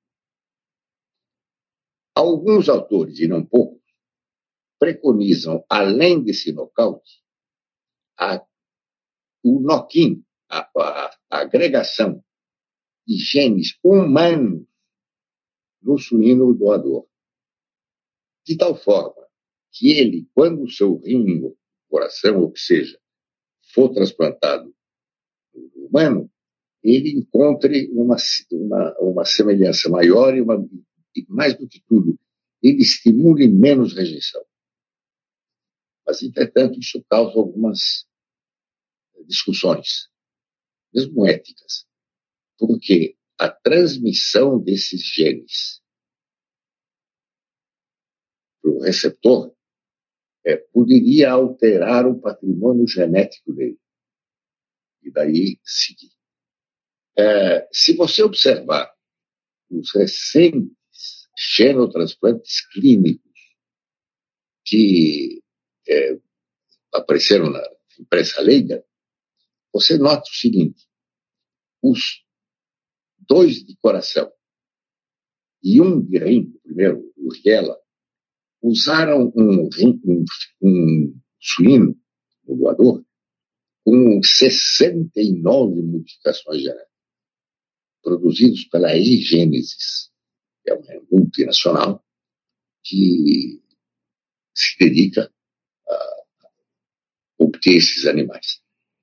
Alguns autores, e não poucos, preconizam, além desse nocaute, o knock-in, a agregação de genes humanos no suíno doador, de tal forma que ele, quando o seu rim, o coração, ou o que seja, for transplantado no humano, ele encontre uma semelhança maior e mais do que tudo, ele estimule menos rejeição. Mas, entretanto, isso causa algumas discussões, mesmo éticas, porque a transmissão desses genes para o receptor poderia alterar o patrimônio genético dele. E daí seguir. Se você observar os recentes xenotransplantes clínicos que apareceram imprensa leiga, você nota o seguinte: os 2 de coração e 1 de rim, o primeiro, o Riela, usaram um suíno, um doador, com 69 modificações genéticas, produzidos pela eGênesis, que é uma multinacional que se dedica a obter esses animais.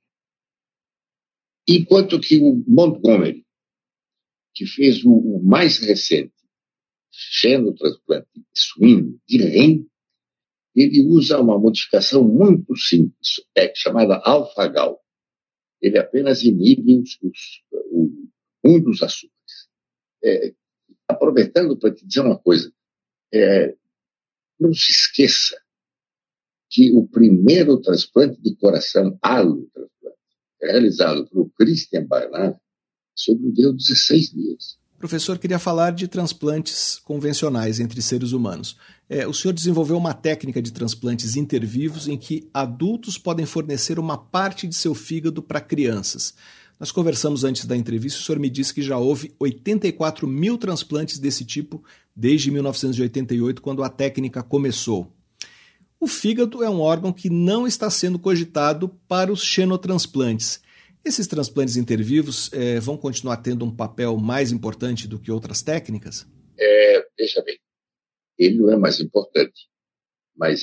Enquanto que o Montgomery, que fez o mais recente xenotransplante suíno de rim, ele usa uma modificação muito simples, chamada alfa-gal. Ele apenas inibe um dos açúcares. Aproveitando para te dizer uma coisa, não se esqueça que o primeiro transplante de coração, allotransplante, realizado pelo Christian Barnard, sobreviveu 16 dias. Professor, queria falar de transplantes convencionais entre seres humanos. O senhor desenvolveu uma técnica de transplantes intervivos em que adultos podem fornecer uma parte de seu fígado para crianças. Nós conversamos antes da entrevista e o senhor me disse que já houve 84 mil transplantes desse tipo desde 1988, quando a técnica começou. O fígado é um órgão que não está sendo cogitado para os xenotransplantes. Esses transplantes intervivos vão continuar tendo um papel mais importante do que outras técnicas? Veja bem, ele não é mais importante, mas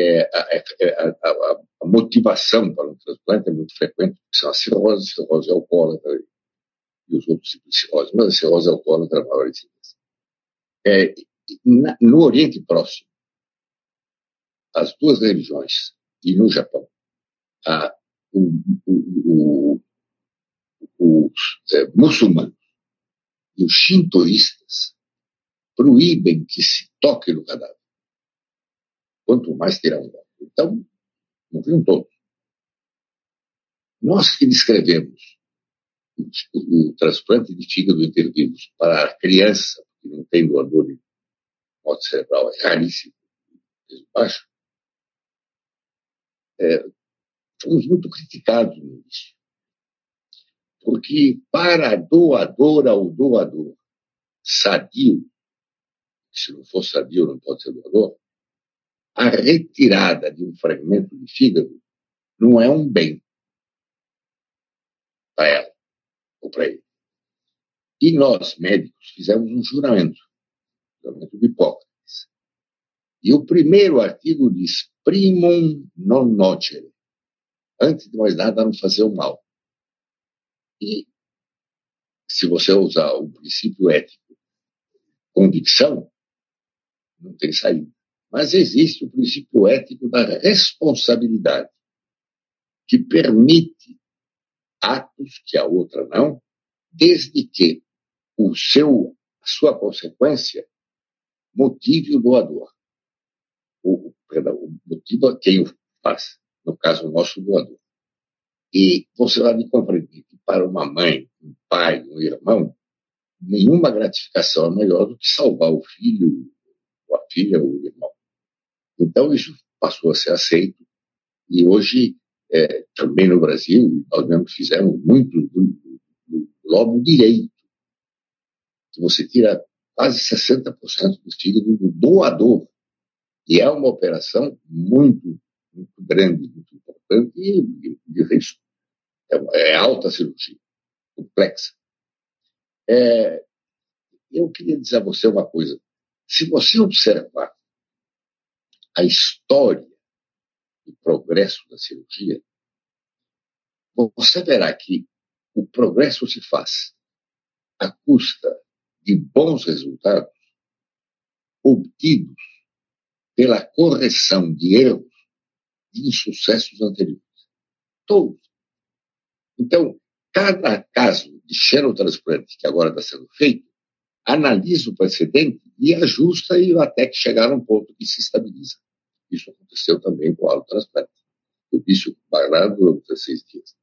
a motivação para um transplante é muito frequente, porque são a cirrose alcoólatra e os outros tipos de cirrose, mas a cirrose alcoólatra é a maior incidência. No Oriente Próximo, as 2 religiões, e no Japão, os muçulmanos e os shintoístas proíbem que se toque no cadáver. Quanto mais tirar um golpe. Então, morriam todos. Nós que descrevemos o transplante de fígado intervivos para a criança que não tem doador de morte cerebral, é raríssimo, peso baixo, fomos muito criticados no início. Porque para a doadora ou doador sadio, se não for sadio não pode ser doador, a retirada de um fragmento de fígado não é um bem para ela ou para ele. E nós, médicos, fizemos um juramento de Hipócrates. E o primeiro artigo diz: primum non nocere. Antes de mais nada, não fazer o mal. E se você usar o princípio ético, convicção, não tem saída. Mas existe o princípio ético da responsabilidade, que permite atos que a outra não, desde que a sua consequência motive o doador. Motiva quem o faz, no caso, o nosso doador. E você vai me compreender que para uma mãe, um pai, um irmão, nenhuma gratificação é melhor do que salvar o filho, ou a filha, ou o irmão. Então isso passou a ser aceito e hoje, também no Brasil, nós mesmo fizemos muito do lobo direito, que você tira quase 60% do fígado do doador. E é uma operação muito, muito grande, muito importante e de risco. É alta cirurgia, complexa. Eu queria dizer a você uma coisa. Se você observar a história do progresso da cirurgia, você verá que o progresso se faz à custa de bons resultados obtidos pela correção de erros de insucessos anteriores. Todos. Então, cada caso de xenotransplante que agora está sendo feito, analisa o precedente e ajusta e até que chegar a um ponto que se estabiliza. Isso aconteceu também com o allotransplante. Eu disse o Barnard durante 16 dias.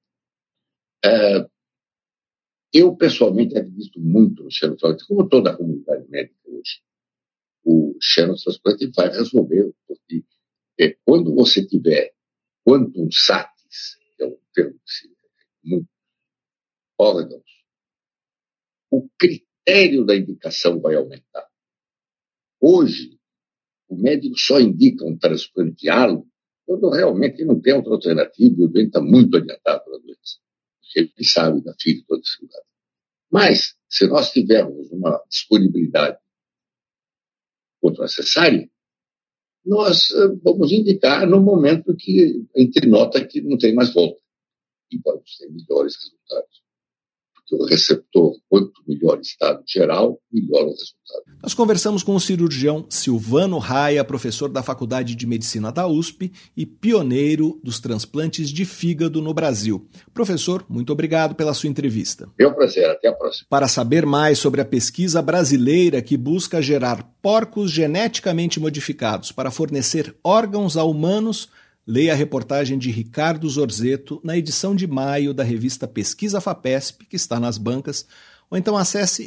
Eu, pessoalmente, acredito muito no xenotransplante, como toda a comunidade médica hoje. O xenotransplante vai resolver, porque quando você tiver quantum satis que é um termo comum, órgãos, o critério da indicação vai aumentar. Hoje, o médico só indica um transplante de halo quando realmente não tem outra alternativa e o doente está muito adiantado pela doença. Ele sabe da filha toda esse lugar. Mas, se nós tivermos uma disponibilidade contra a cesárea, nós vamos indicar no momento que a gente nota que não tem mais volta. E vamos ter melhores resultados. Porque o receptor, quanto melhor o estado geral, melhor o resultado. Nós conversamos com o cirurgião Silvano Raia, professor da Faculdade de Medicina da USP e pioneiro dos transplantes de fígado no Brasil. Professor, muito obrigado pela sua entrevista. É um prazer, até a próxima. Para saber mais sobre a pesquisa brasileira que busca gerar porcos geneticamente modificados para fornecer órgãos a humanos, leia a reportagem de Ricardo Zorzetto na edição de maio da revista Pesquisa FAPESP, que está nas bancas, ou então acesse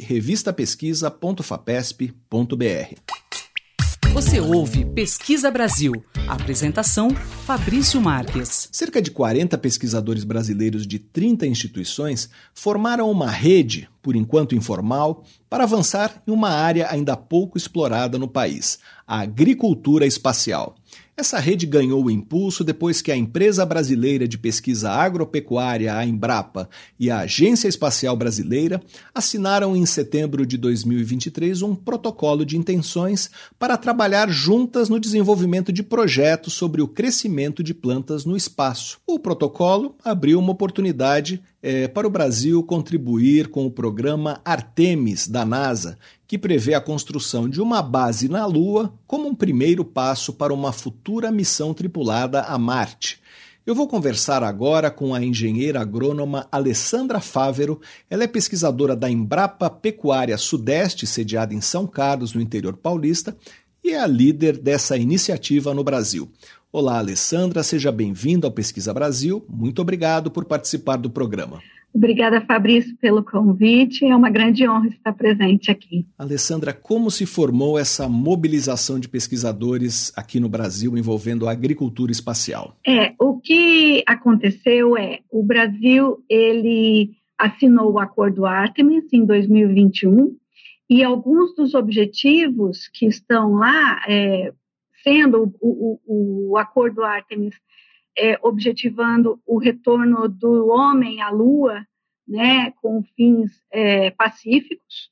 revistapesquisa.fapesp.br. Você ouve Pesquisa Brasil. Apresentação, Fabrício Marques. Cerca de 40 pesquisadores brasileiros de 30 instituições formaram uma rede, por enquanto informal, para avançar em uma área ainda pouco explorada no país, a agricultura espacial. Essa rede ganhou o impulso depois que a Empresa Brasileira de Pesquisa Agropecuária, a Embrapa, e a Agência Espacial Brasileira assinaram em setembro de 2023 um protocolo de intenções para trabalhar juntas no desenvolvimento de projetos sobre o crescimento de plantas no espaço. O protocolo abriu uma oportunidade para o Brasil contribuir com o programa Artemis da NASA, que prevê a construção de uma base na Lua como um primeiro passo para uma futura missão tripulada a Marte. Eu vou conversar agora com a engenheira agrônoma Alessandra Fávero. Ela é pesquisadora da Embrapa Pecuária Sudeste, sediada em São Carlos, no interior paulista, e é a líder dessa iniciativa no Brasil. Olá, Alessandra, seja bem-vinda ao Pesquisa Brasil. Muito obrigado por participar do programa. Obrigada, Fabrício, pelo convite. É uma grande honra estar presente aqui. Alessandra, como se formou essa mobilização de pesquisadores aqui no Brasil envolvendo a agricultura espacial? O que aconteceu o Brasil ele assinou o Acordo Artemis em 2021 e alguns dos objetivos que estão lá, sendo o Acordo Artemis objetivando o retorno do homem à Lua, né, com fins pacíficos.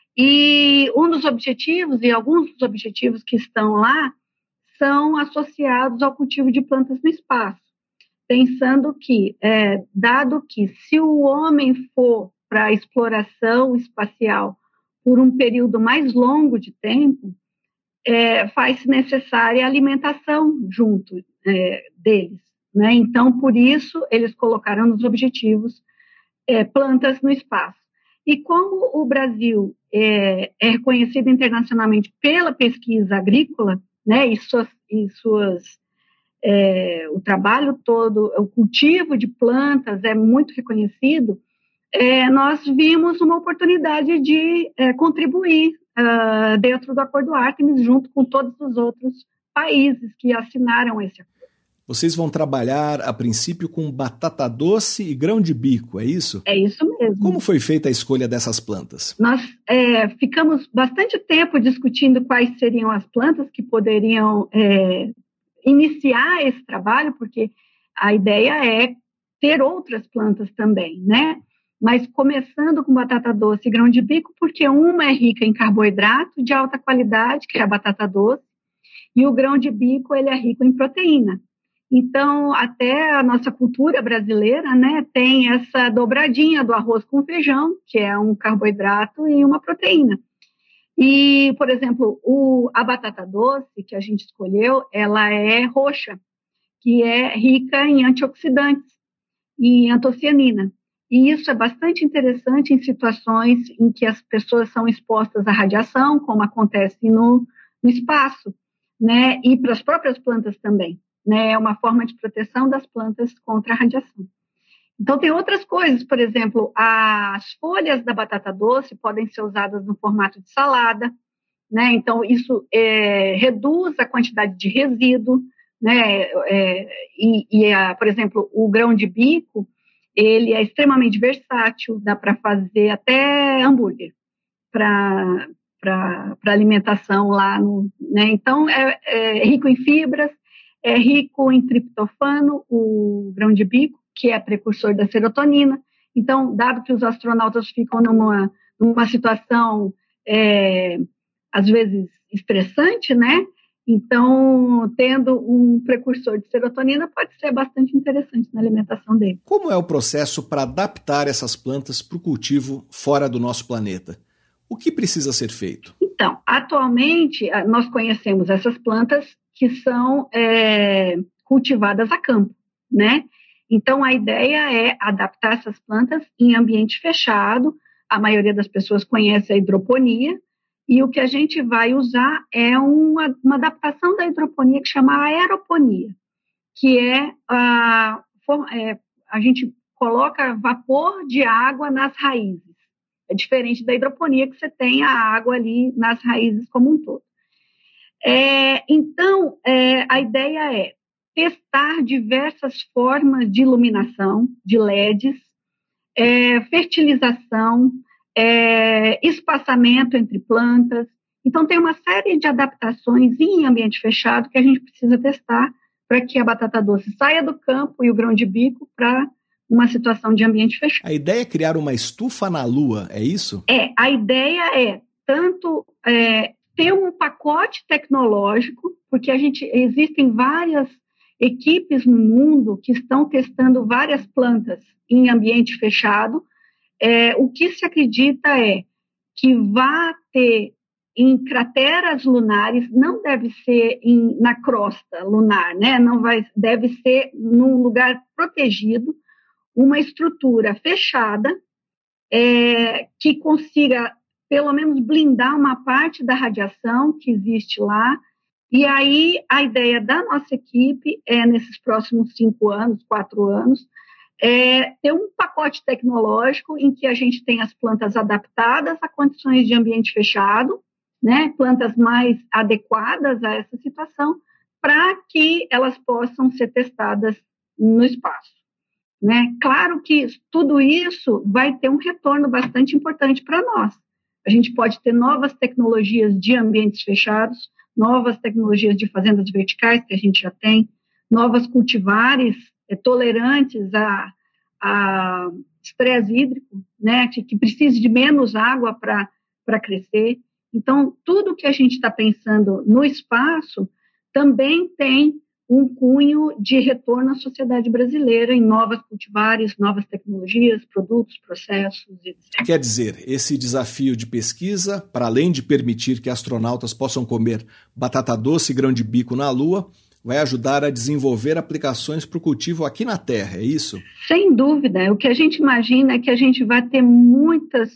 E um dos objetivos, e alguns dos objetivos que estão lá, são associados ao cultivo de plantas no espaço, pensando que, dado que se o homem for para a exploração espacial por um período mais longo de tempo, faz-se necessária a alimentação junto deles. Né? Então, por isso, eles colocaram nos objetivos plantas no espaço. E como o Brasil é reconhecido internacionalmente pela pesquisa agrícola, né, o trabalho todo, o cultivo de plantas é muito reconhecido, nós vimos uma oportunidade de contribuir dentro do Acordo Artemis, junto com todos os outros países que assinaram esse acordo. Vocês vão trabalhar, a princípio, com batata doce e grão de bico, é isso? É isso mesmo. Como foi feita a escolha dessas plantas? Nós ficamos bastante tempo discutindo quais seriam as plantas que poderiam iniciar esse trabalho, porque a ideia é ter outras plantas também, né? Mas começando com batata doce e grão de bico, porque uma é rica em carboidrato de alta qualidade, que é a batata doce, e o grão de bico ele é rico em proteína. Então, até a nossa cultura brasileira, né, tem essa dobradinha do arroz com feijão, que é um carboidrato e uma proteína. E, por exemplo, a batata doce que a gente escolheu, ela é roxa, que é rica em antioxidantes e em antocianina. E isso é bastante interessante em situações em que as pessoas são expostas à radiação, como acontece no espaço, né, e para as próprias plantas também. Né, é uma forma de proteção das plantas contra a radiação. Então, tem outras coisas, por exemplo, as folhas da batata doce podem ser usadas no formato de salada, né, então isso reduz a quantidade de resíduo, né? Por exemplo, o grão de bico, ele é extremamente versátil, dá para fazer até hambúrguer para alimentação lá, né? Então, é rico em fibras, é rico em triptofano, o grão de bico, que é precursor da serotonina. Então, dado que os astronautas ficam numa situação, às vezes, estressante, né? Então, tendo um precursor de serotonina pode ser bastante interessante na alimentação dele. Como é o processo para adaptar essas plantas para o cultivo fora do nosso planeta? O que precisa ser feito? Então, atualmente, nós conhecemos essas plantas que são cultivadas a campo, né? Então, a ideia é adaptar essas plantas em ambiente fechado. A maioria das pessoas conhece a hidroponia, e o que a gente vai usar é uma adaptação da hidroponia que chama aeroponia, que a gente coloca vapor de água nas raízes. É diferente da hidroponia, que você tem a água ali nas raízes como um todo. Então, a ideia é testar diversas formas de iluminação, de LEDs, fertilização, espaçamento entre plantas. Então, tem uma série de adaptações em ambiente fechado que a gente precisa testar para que a batata doce saia do campo e o grão de bico para uma situação de ambiente fechado. A ideia é criar uma estufa na Lua, é isso? A ideia é tanto ter um pacote tecnológico, porque existem várias equipes no mundo que estão testando várias plantas em ambiente fechado. O que se acredita é que vai ter em crateras lunares, não deve ser na crosta lunar, né? Deve ser num lugar protegido, uma estrutura fechada que consiga pelo menos blindar uma parte da radiação que existe lá. E aí a ideia da nossa equipe nesses próximos 4 anos, ter um pacote tecnológico em que a gente tem as plantas adaptadas a condições de ambiente fechado, né, plantas mais adequadas a essa situação, para que elas possam ser testadas no espaço, né? Claro que tudo isso vai ter um retorno bastante importante para nós. A gente pode ter novas tecnologias de ambientes fechados, novas tecnologias de fazendas verticais, que a gente já tem, novas cultivares tolerantes a estresse hídrico, né, que precise de menos água para crescer. Então, tudo que a gente está pensando no espaço também tem um cunho de retorno à sociedade brasileira em novas cultivares, novas tecnologias, produtos, processos, etc. Quer dizer, esse desafio de pesquisa, para além de permitir que astronautas possam comer batata doce e grão de bico na Lua, vai ajudar a desenvolver aplicações para o cultivo aqui na Terra, é isso? Sem dúvida. O que a gente imagina é que a gente vai ter muitas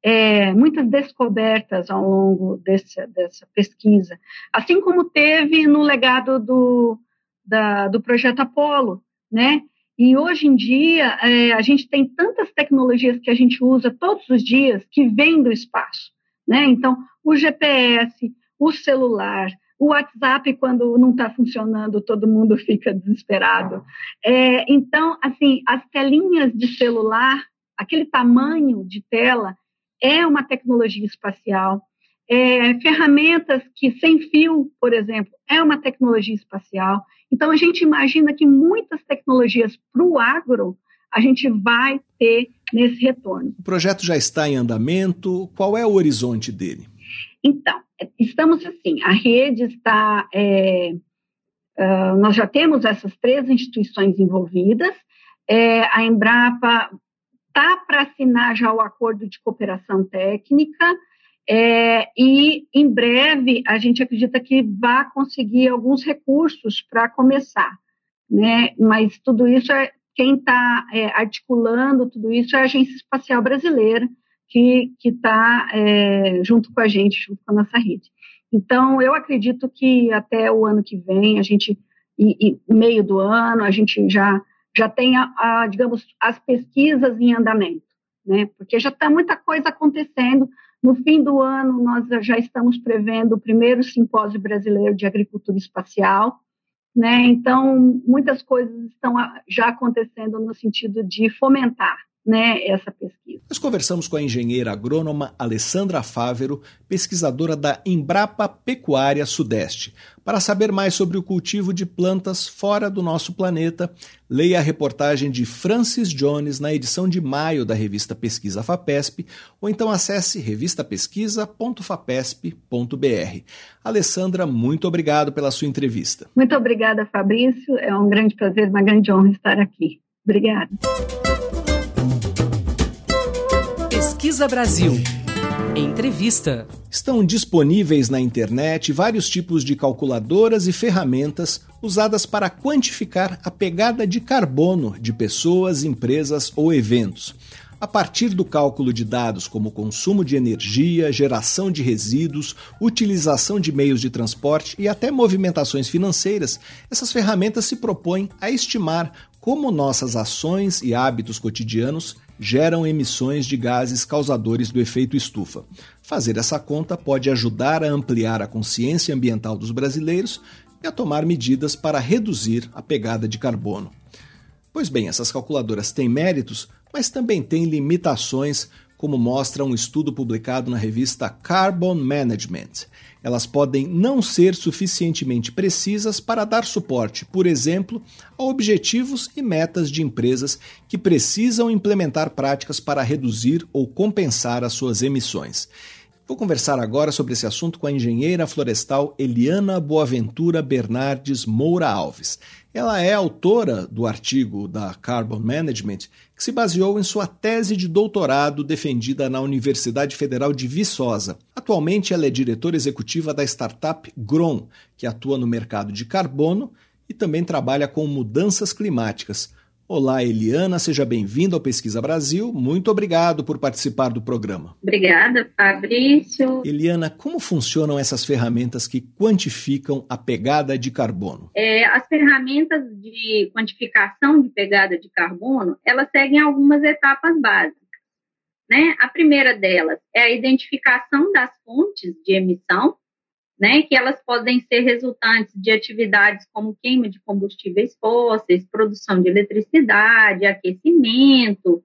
descobertas ao longo dessa pesquisa, assim como teve no legado do projeto Apollo, né? E hoje em dia a gente tem tantas tecnologias que a gente usa todos os dias que vêm do espaço, né? Então, o GPS, o celular, o WhatsApp, quando não está funcionando, todo mundo fica desesperado. Então, assim, as telinhas de celular, aquele tamanho de tela, é uma tecnologia espacial. Ferramentas que sem fio, por exemplo, é uma tecnologia espacial. Então, a gente imagina que muitas tecnologias para o agro a gente vai ter nesse retorno. O projeto já está em andamento? Qual é o horizonte dele? Então, estamos assim, a rede está... nós já temos essas 3 instituições envolvidas. A Embrapa está para assinar já o acordo de cooperação técnica, e em breve a gente acredita que vai conseguir alguns recursos para começar, né? Mas tudo isso quem está articulando tudo isso é a Agência Espacial Brasileira, que está junto com a gente, junto com a nossa rede. Então, eu acredito que até o ano que vem, meio do ano, a gente já tem, digamos, as pesquisas em andamento, né? Porque já está muita coisa acontecendo. No fim do ano, nós já estamos prevendo o primeiro simpósio brasileiro de agricultura espacial, né? Então, muitas coisas estão já acontecendo no sentido de fomentar, né, essa pesquisa. Nós conversamos com a engenheira agrônoma Alessandra Fávero, pesquisadora da Embrapa Pecuária Sudeste. Para saber mais sobre o cultivo de plantas fora do nosso planeta, leia a reportagem de Francis Jones na edição de maio da revista Pesquisa FAPESP, ou então acesse revistapesquisa.fapesp.br. Alessandra, muito obrigado pela sua entrevista. Muito obrigada, Fabrício. É um grande prazer, uma grande honra estar aqui. Obrigada. Pesquisa Brasil. Entrevista. Estão disponíveis na internet vários tipos de calculadoras e ferramentas usadas para quantificar a pegada de carbono de pessoas, empresas ou eventos. A partir do cálculo de dados como consumo de energia, geração de resíduos, utilização de meios de transporte e até movimentações financeiras, essas ferramentas se propõem a estimar como nossas ações e hábitos cotidianos geram emissões de gases causadores do efeito estufa. Fazer essa conta pode ajudar a ampliar a consciência ambiental dos brasileiros e a tomar medidas para reduzir a pegada de carbono. Pois bem, essas calculadoras têm méritos, mas também têm limitações, como mostra um estudo publicado na revista Carbon Management. Elas podem não ser suficientemente precisas para dar suporte, por exemplo, a objetivos e metas de empresas que precisam implementar práticas para reduzir ou compensar as suas emissões. Vou conversar agora sobre esse assunto com a engenheira florestal Eliana Boaventura Bernardes Moura Alves. Ela é autora do artigo da Carbon Management, que se baseou em sua tese de doutorado defendida na Universidade Federal de Viçosa. Atualmente, ela é diretora executiva da startup Grom, que atua no mercado de carbono e também trabalha com mudanças climáticas. Olá, Eliana, seja bem-vinda ao Pesquisa Brasil. Muito obrigado por participar do programa. Obrigada, Fabrício. Eliana, como funcionam essas ferramentas que quantificam a pegada de carbono? As ferramentas de quantificação de pegada de carbono, elas seguem algumas etapas básicas, né? A primeira delas é a identificação das fontes de emissão, né, que elas podem ser resultantes de atividades como queima de combustíveis fósseis, produção de eletricidade, aquecimento,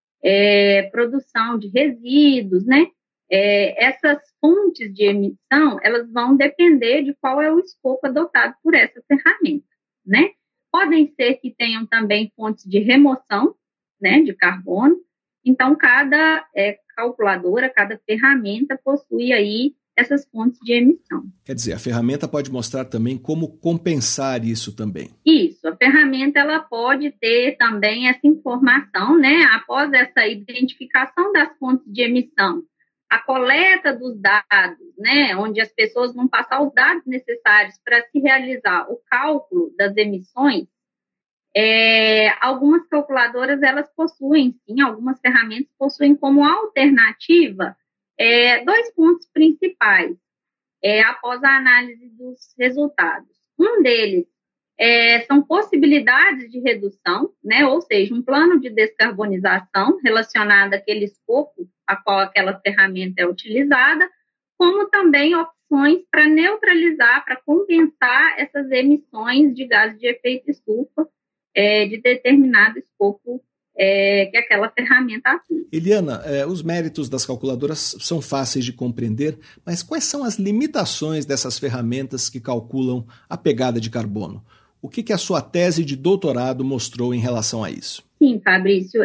produção de resíduos, né? Essas fontes de emissão, elas vão depender de qual é o escopo adotado por essa ferramenta, né? Podem ser que tenham também fontes de remoção, né, de carbono. Então, cada calculadora, cada ferramenta possui aí essas fontes de emissão. Quer dizer, a ferramenta pode mostrar também como compensar isso também. Isso, a ferramenta ela pode ter também essa informação, né? Após essa identificação das fontes de emissão, a coleta dos dados, né? Onde as pessoas vão passar os dados necessários para se realizar o cálculo das emissões. Algumas calculadoras, elas possuem, sim, algumas ferramentas possuem como alternativa dois pontos principais após a análise dos resultados. Um deles são possibilidades de redução, né, ou seja, um plano de descarbonização relacionado àquele escopo a qual aquela ferramenta é utilizada, como também opções para neutralizar, para compensar essas emissões de gases de efeito estufa de determinado escopo que aquela ferramenta atua. Eliana, os méritos das calculadoras são fáceis de compreender, mas quais são as limitações dessas ferramentas que calculam a pegada de carbono? O que a sua tese de doutorado mostrou em relação a isso? Sim, Fabrício.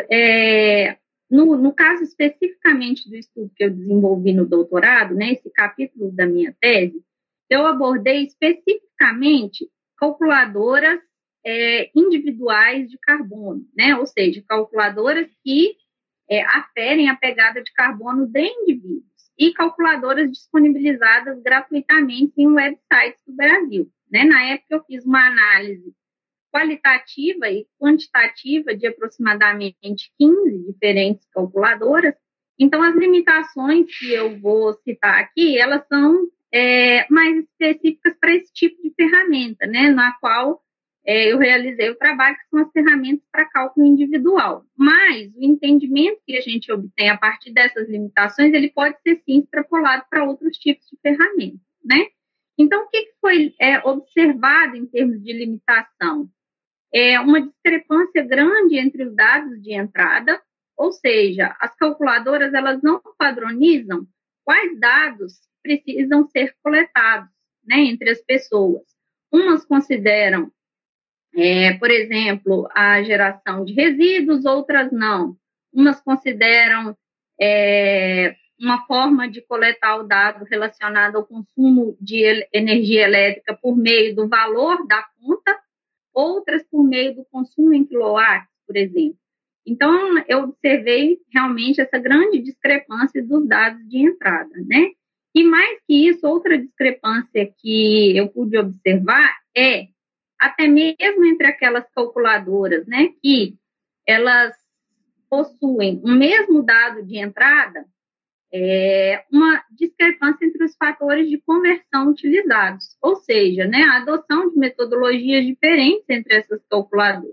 No caso especificamente do estudo que eu desenvolvi no doutorado, né, esse capítulo da minha tese, eu abordei especificamente calculadoras individuais de carbono, né? Ou seja, calculadoras que aferem a pegada de carbono de indivíduos e calculadoras disponibilizadas gratuitamente em websites do Brasil, né? Na época eu fiz uma análise qualitativa e quantitativa de aproximadamente 15 diferentes calculadoras. Então, as limitações que eu vou citar aqui, elas são mais específicas para esse tipo de ferramenta, né? Na qual eu realizei o trabalho, que são as ferramentas para cálculo individual. Mas o entendimento que a gente obtém a partir dessas limitações, ele pode ser, sim, extrapolado para outros tipos de ferramentas, né? Então, o que foi observado em termos de limitação? Uma discrepância grande entre os dados de entrada, ou seja, as calculadoras elas não padronizam quais dados precisam ser coletados, né, entre as pessoas. Umas consideram, por exemplo, a geração de resíduos, outras não. Umas consideram uma forma de coletar o dado relacionado ao consumo de energia elétrica por meio do valor da conta, outras por meio do consumo em quilowatts, por exemplo. Então, eu observei realmente essa grande discrepância dos dados de entrada, né? E mais que isso, outra discrepância que eu pude observar até mesmo entre aquelas calculadoras, né, que elas possuem o mesmo dado de entrada, uma discrepância entre os fatores de conversão utilizados, ou seja, né, a adoção de metodologias diferentes entre essas calculadoras.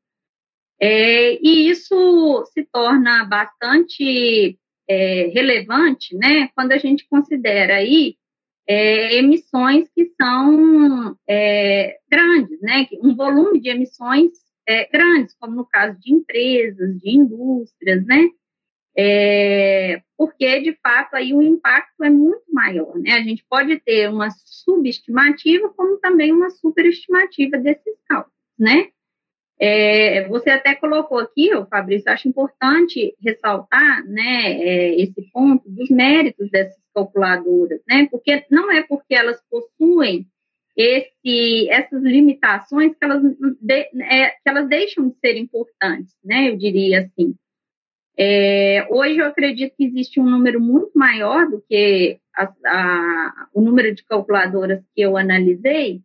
E isso se torna bastante relevante, né, quando a gente considera aí emissões que são grandes, né, um volume de emissões grandes, como no caso de empresas, de indústrias, né, porque, de fato, aí o impacto é muito maior, né, a gente pode ter uma subestimativa como também uma superestimativa desses cálculos, né. Você até colocou aqui, Fabrício, acho importante ressaltar, né, esse ponto dos méritos dessas calculadoras, né, porque não é porque elas possuem essas limitações que elas deixam de ser importantes, né, eu diria assim. Hoje eu acredito que existe um número muito maior do que o número de calculadoras que eu analisei,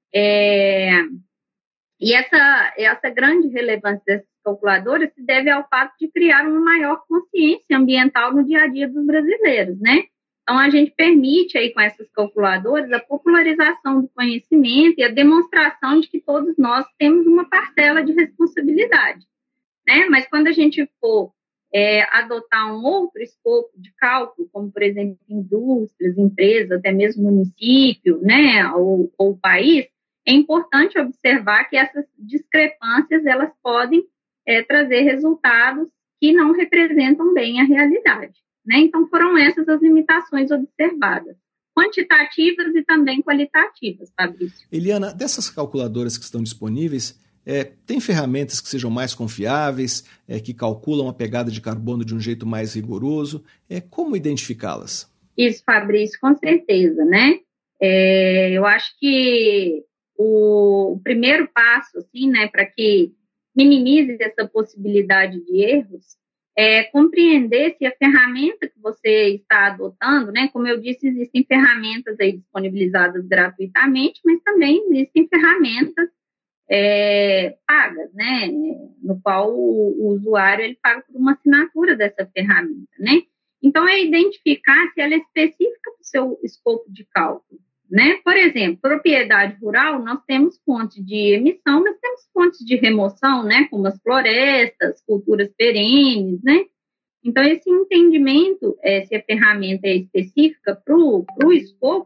e essa grande relevância dessas calculadoras se deve ao fato de criar uma maior consciência ambiental no dia a dia dos brasileiros, né? Então, a gente permite aí com essas calculadoras a popularização do conhecimento e a demonstração de que todos nós temos uma parcela de responsabilidade, né? Mas quando a gente for adotar um outro escopo de cálculo, como, por exemplo, indústrias, empresas, até mesmo município, né, ou país, é importante observar que essas discrepâncias elas podem trazer resultados que não representam bem a realidade, né? Então, foram essas as limitações observadas, quantitativas e também qualitativas, Fabrício. Eliana, dessas calculadoras que estão disponíveis, tem ferramentas que sejam mais confiáveis, que calculam a pegada de carbono de um jeito mais rigoroso? Como identificá-las? Isso, Fabrício, com certeza, né? Eu acho que o primeiro passo, assim, né, para que minimize essa possibilidade de erros, é compreender se a ferramenta que você está adotando, né, como eu disse, existem ferramentas aí disponibilizadas gratuitamente, mas também existem ferramentas pagas, né, no qual o usuário ele paga por uma assinatura dessa ferramenta, né. Então, é identificar se ela é específica para o seu escopo de cálculo, né? Por exemplo, propriedade rural, nós temos fontes de emissão, mas temos fontes de remoção, né? Como as florestas, culturas perenes, né? Então, esse entendimento, se a ferramenta é específica para o escopo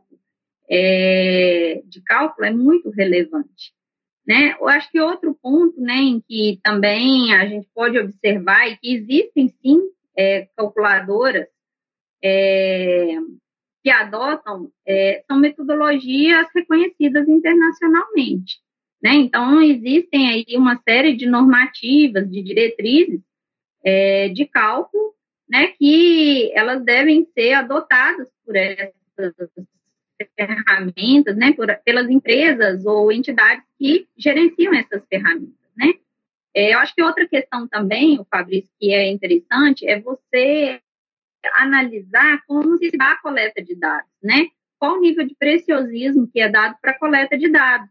de cálculo, é muito relevante, né? Eu acho que outro ponto, né, em que também a gente pode observar e que existem, sim, calculadoras que adotam são metodologias reconhecidas internacionalmente, né? Então, existem aí uma série de normativas, de diretrizes de cálculo, né, que elas devem ser adotadas por essas ferramentas, né, pelas empresas ou entidades que gerenciam essas ferramentas, né? Eu acho que outra questão também, Fabrício, que é interessante, é você analisar como se dá a coleta de dados, né? Qual o nível de preciosismo que é dado para a coleta de dados.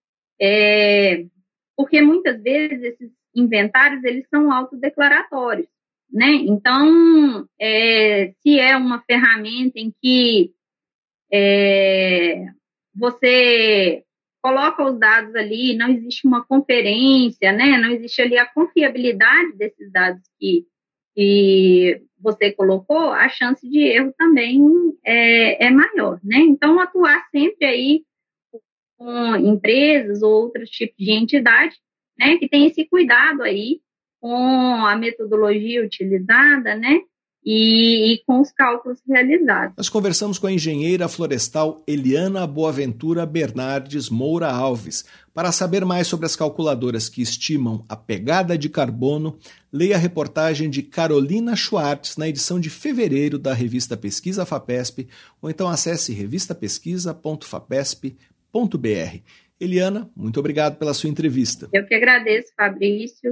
Porque muitas vezes esses inventários, eles são autodeclaratórios, né? Então, se é uma ferramenta em que você coloca os dados ali, não existe uma conferência, né? Não existe ali a confiabilidade desses dados que que você colocou, a chance de erro também é maior, né? Então, atuar sempre aí com empresas ou outros tipos de entidade, né, que tem esse cuidado aí com a metodologia utilizada, né, e com os cálculos realizados. Nós conversamos com a engenheira florestal Eliana Boaventura Bernardes Moura Alves. Para saber mais sobre as calculadoras que estimam a pegada de carbono, leia a reportagem de Carolina Schwartz na edição de fevereiro da revista Pesquisa FAPESP, ou então acesse revistapesquisa.fapesp.br. Eliana, muito obrigado pela sua entrevista. Eu que agradeço, Fabrício.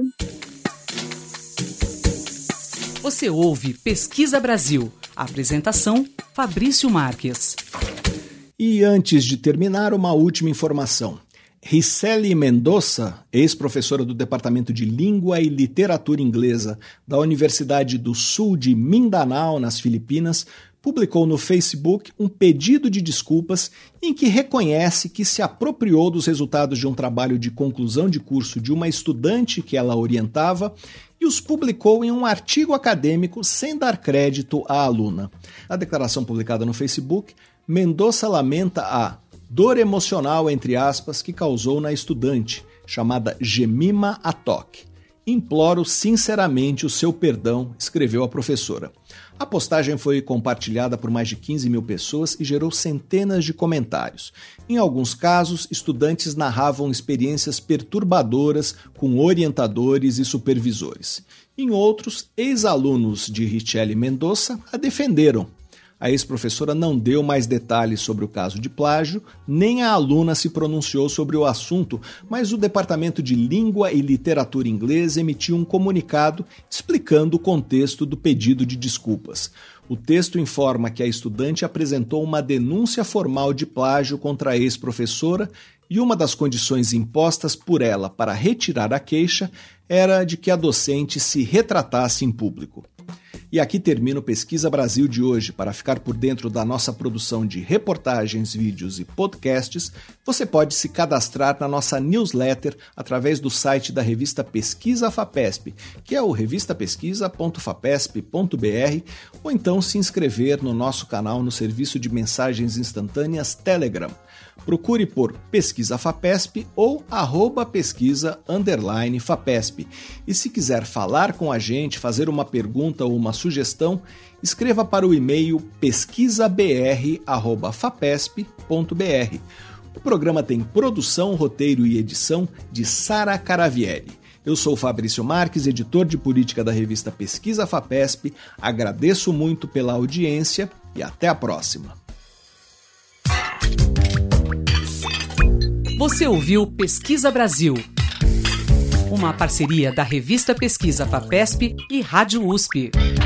Você ouve Pesquisa Brasil. A apresentação, Fabrício Marques. E antes de terminar, uma última informação. Riceli Mendonça, ex-professora do Departamento de Língua e Literatura Inglesa da Universidade do Sul de Mindanao, nas Filipinas, publicou no Facebook um pedido de desculpas em que reconhece que se apropriou dos resultados de um trabalho de conclusão de curso de uma estudante que ela orientava e os publicou em um artigo acadêmico sem dar crédito à aluna. Na declaração publicada no Facebook, Mendonça lamenta a dor emocional, entre aspas, que causou na estudante, chamada Jemima Atok. Imploro sinceramente o seu perdão, escreveu a professora. A postagem foi compartilhada por mais de 15 mil pessoas e gerou centenas de comentários. Em alguns casos, estudantes narravam experiências perturbadoras com orientadores e supervisores. Em outros, ex-alunos de Riceli Mendonça a defenderam. A ex-professora não deu mais detalhes sobre o caso de plágio, nem a aluna se pronunciou sobre o assunto, mas o Departamento de Língua e Literatura Inglesa emitiu um comunicado explicando o contexto do pedido de desculpas. O texto informa que a estudante apresentou uma denúncia formal de plágio contra a ex-professora e uma das condições impostas por ela para retirar a queixa era de que a docente se retratasse em público. E aqui termina o Pesquisa Brasil de hoje. Para ficar por dentro da nossa produção de reportagens, vídeos e podcasts, você pode se cadastrar na nossa newsletter através do site da revista Pesquisa FAPESP, que é o revistapesquisa.fapesp.br, ou então se inscrever no nosso canal no serviço de mensagens instantâneas Telegram. Procure por Pesquisa FAPESP ou @pesquisa_FAPESP. E se quiser falar com a gente, fazer uma pergunta ou uma sugestão, escreva para o e-mail pesquisabr@fapesp.br. O programa tem produção, roteiro e edição de Sara Caravieri. Eu sou Fabrício Marques, editor de política da revista Pesquisa FAPESP. Agradeço muito pela audiência e até a próxima. Você ouviu Pesquisa Brasil, uma parceria da revista Pesquisa FAPESP e Rádio USP.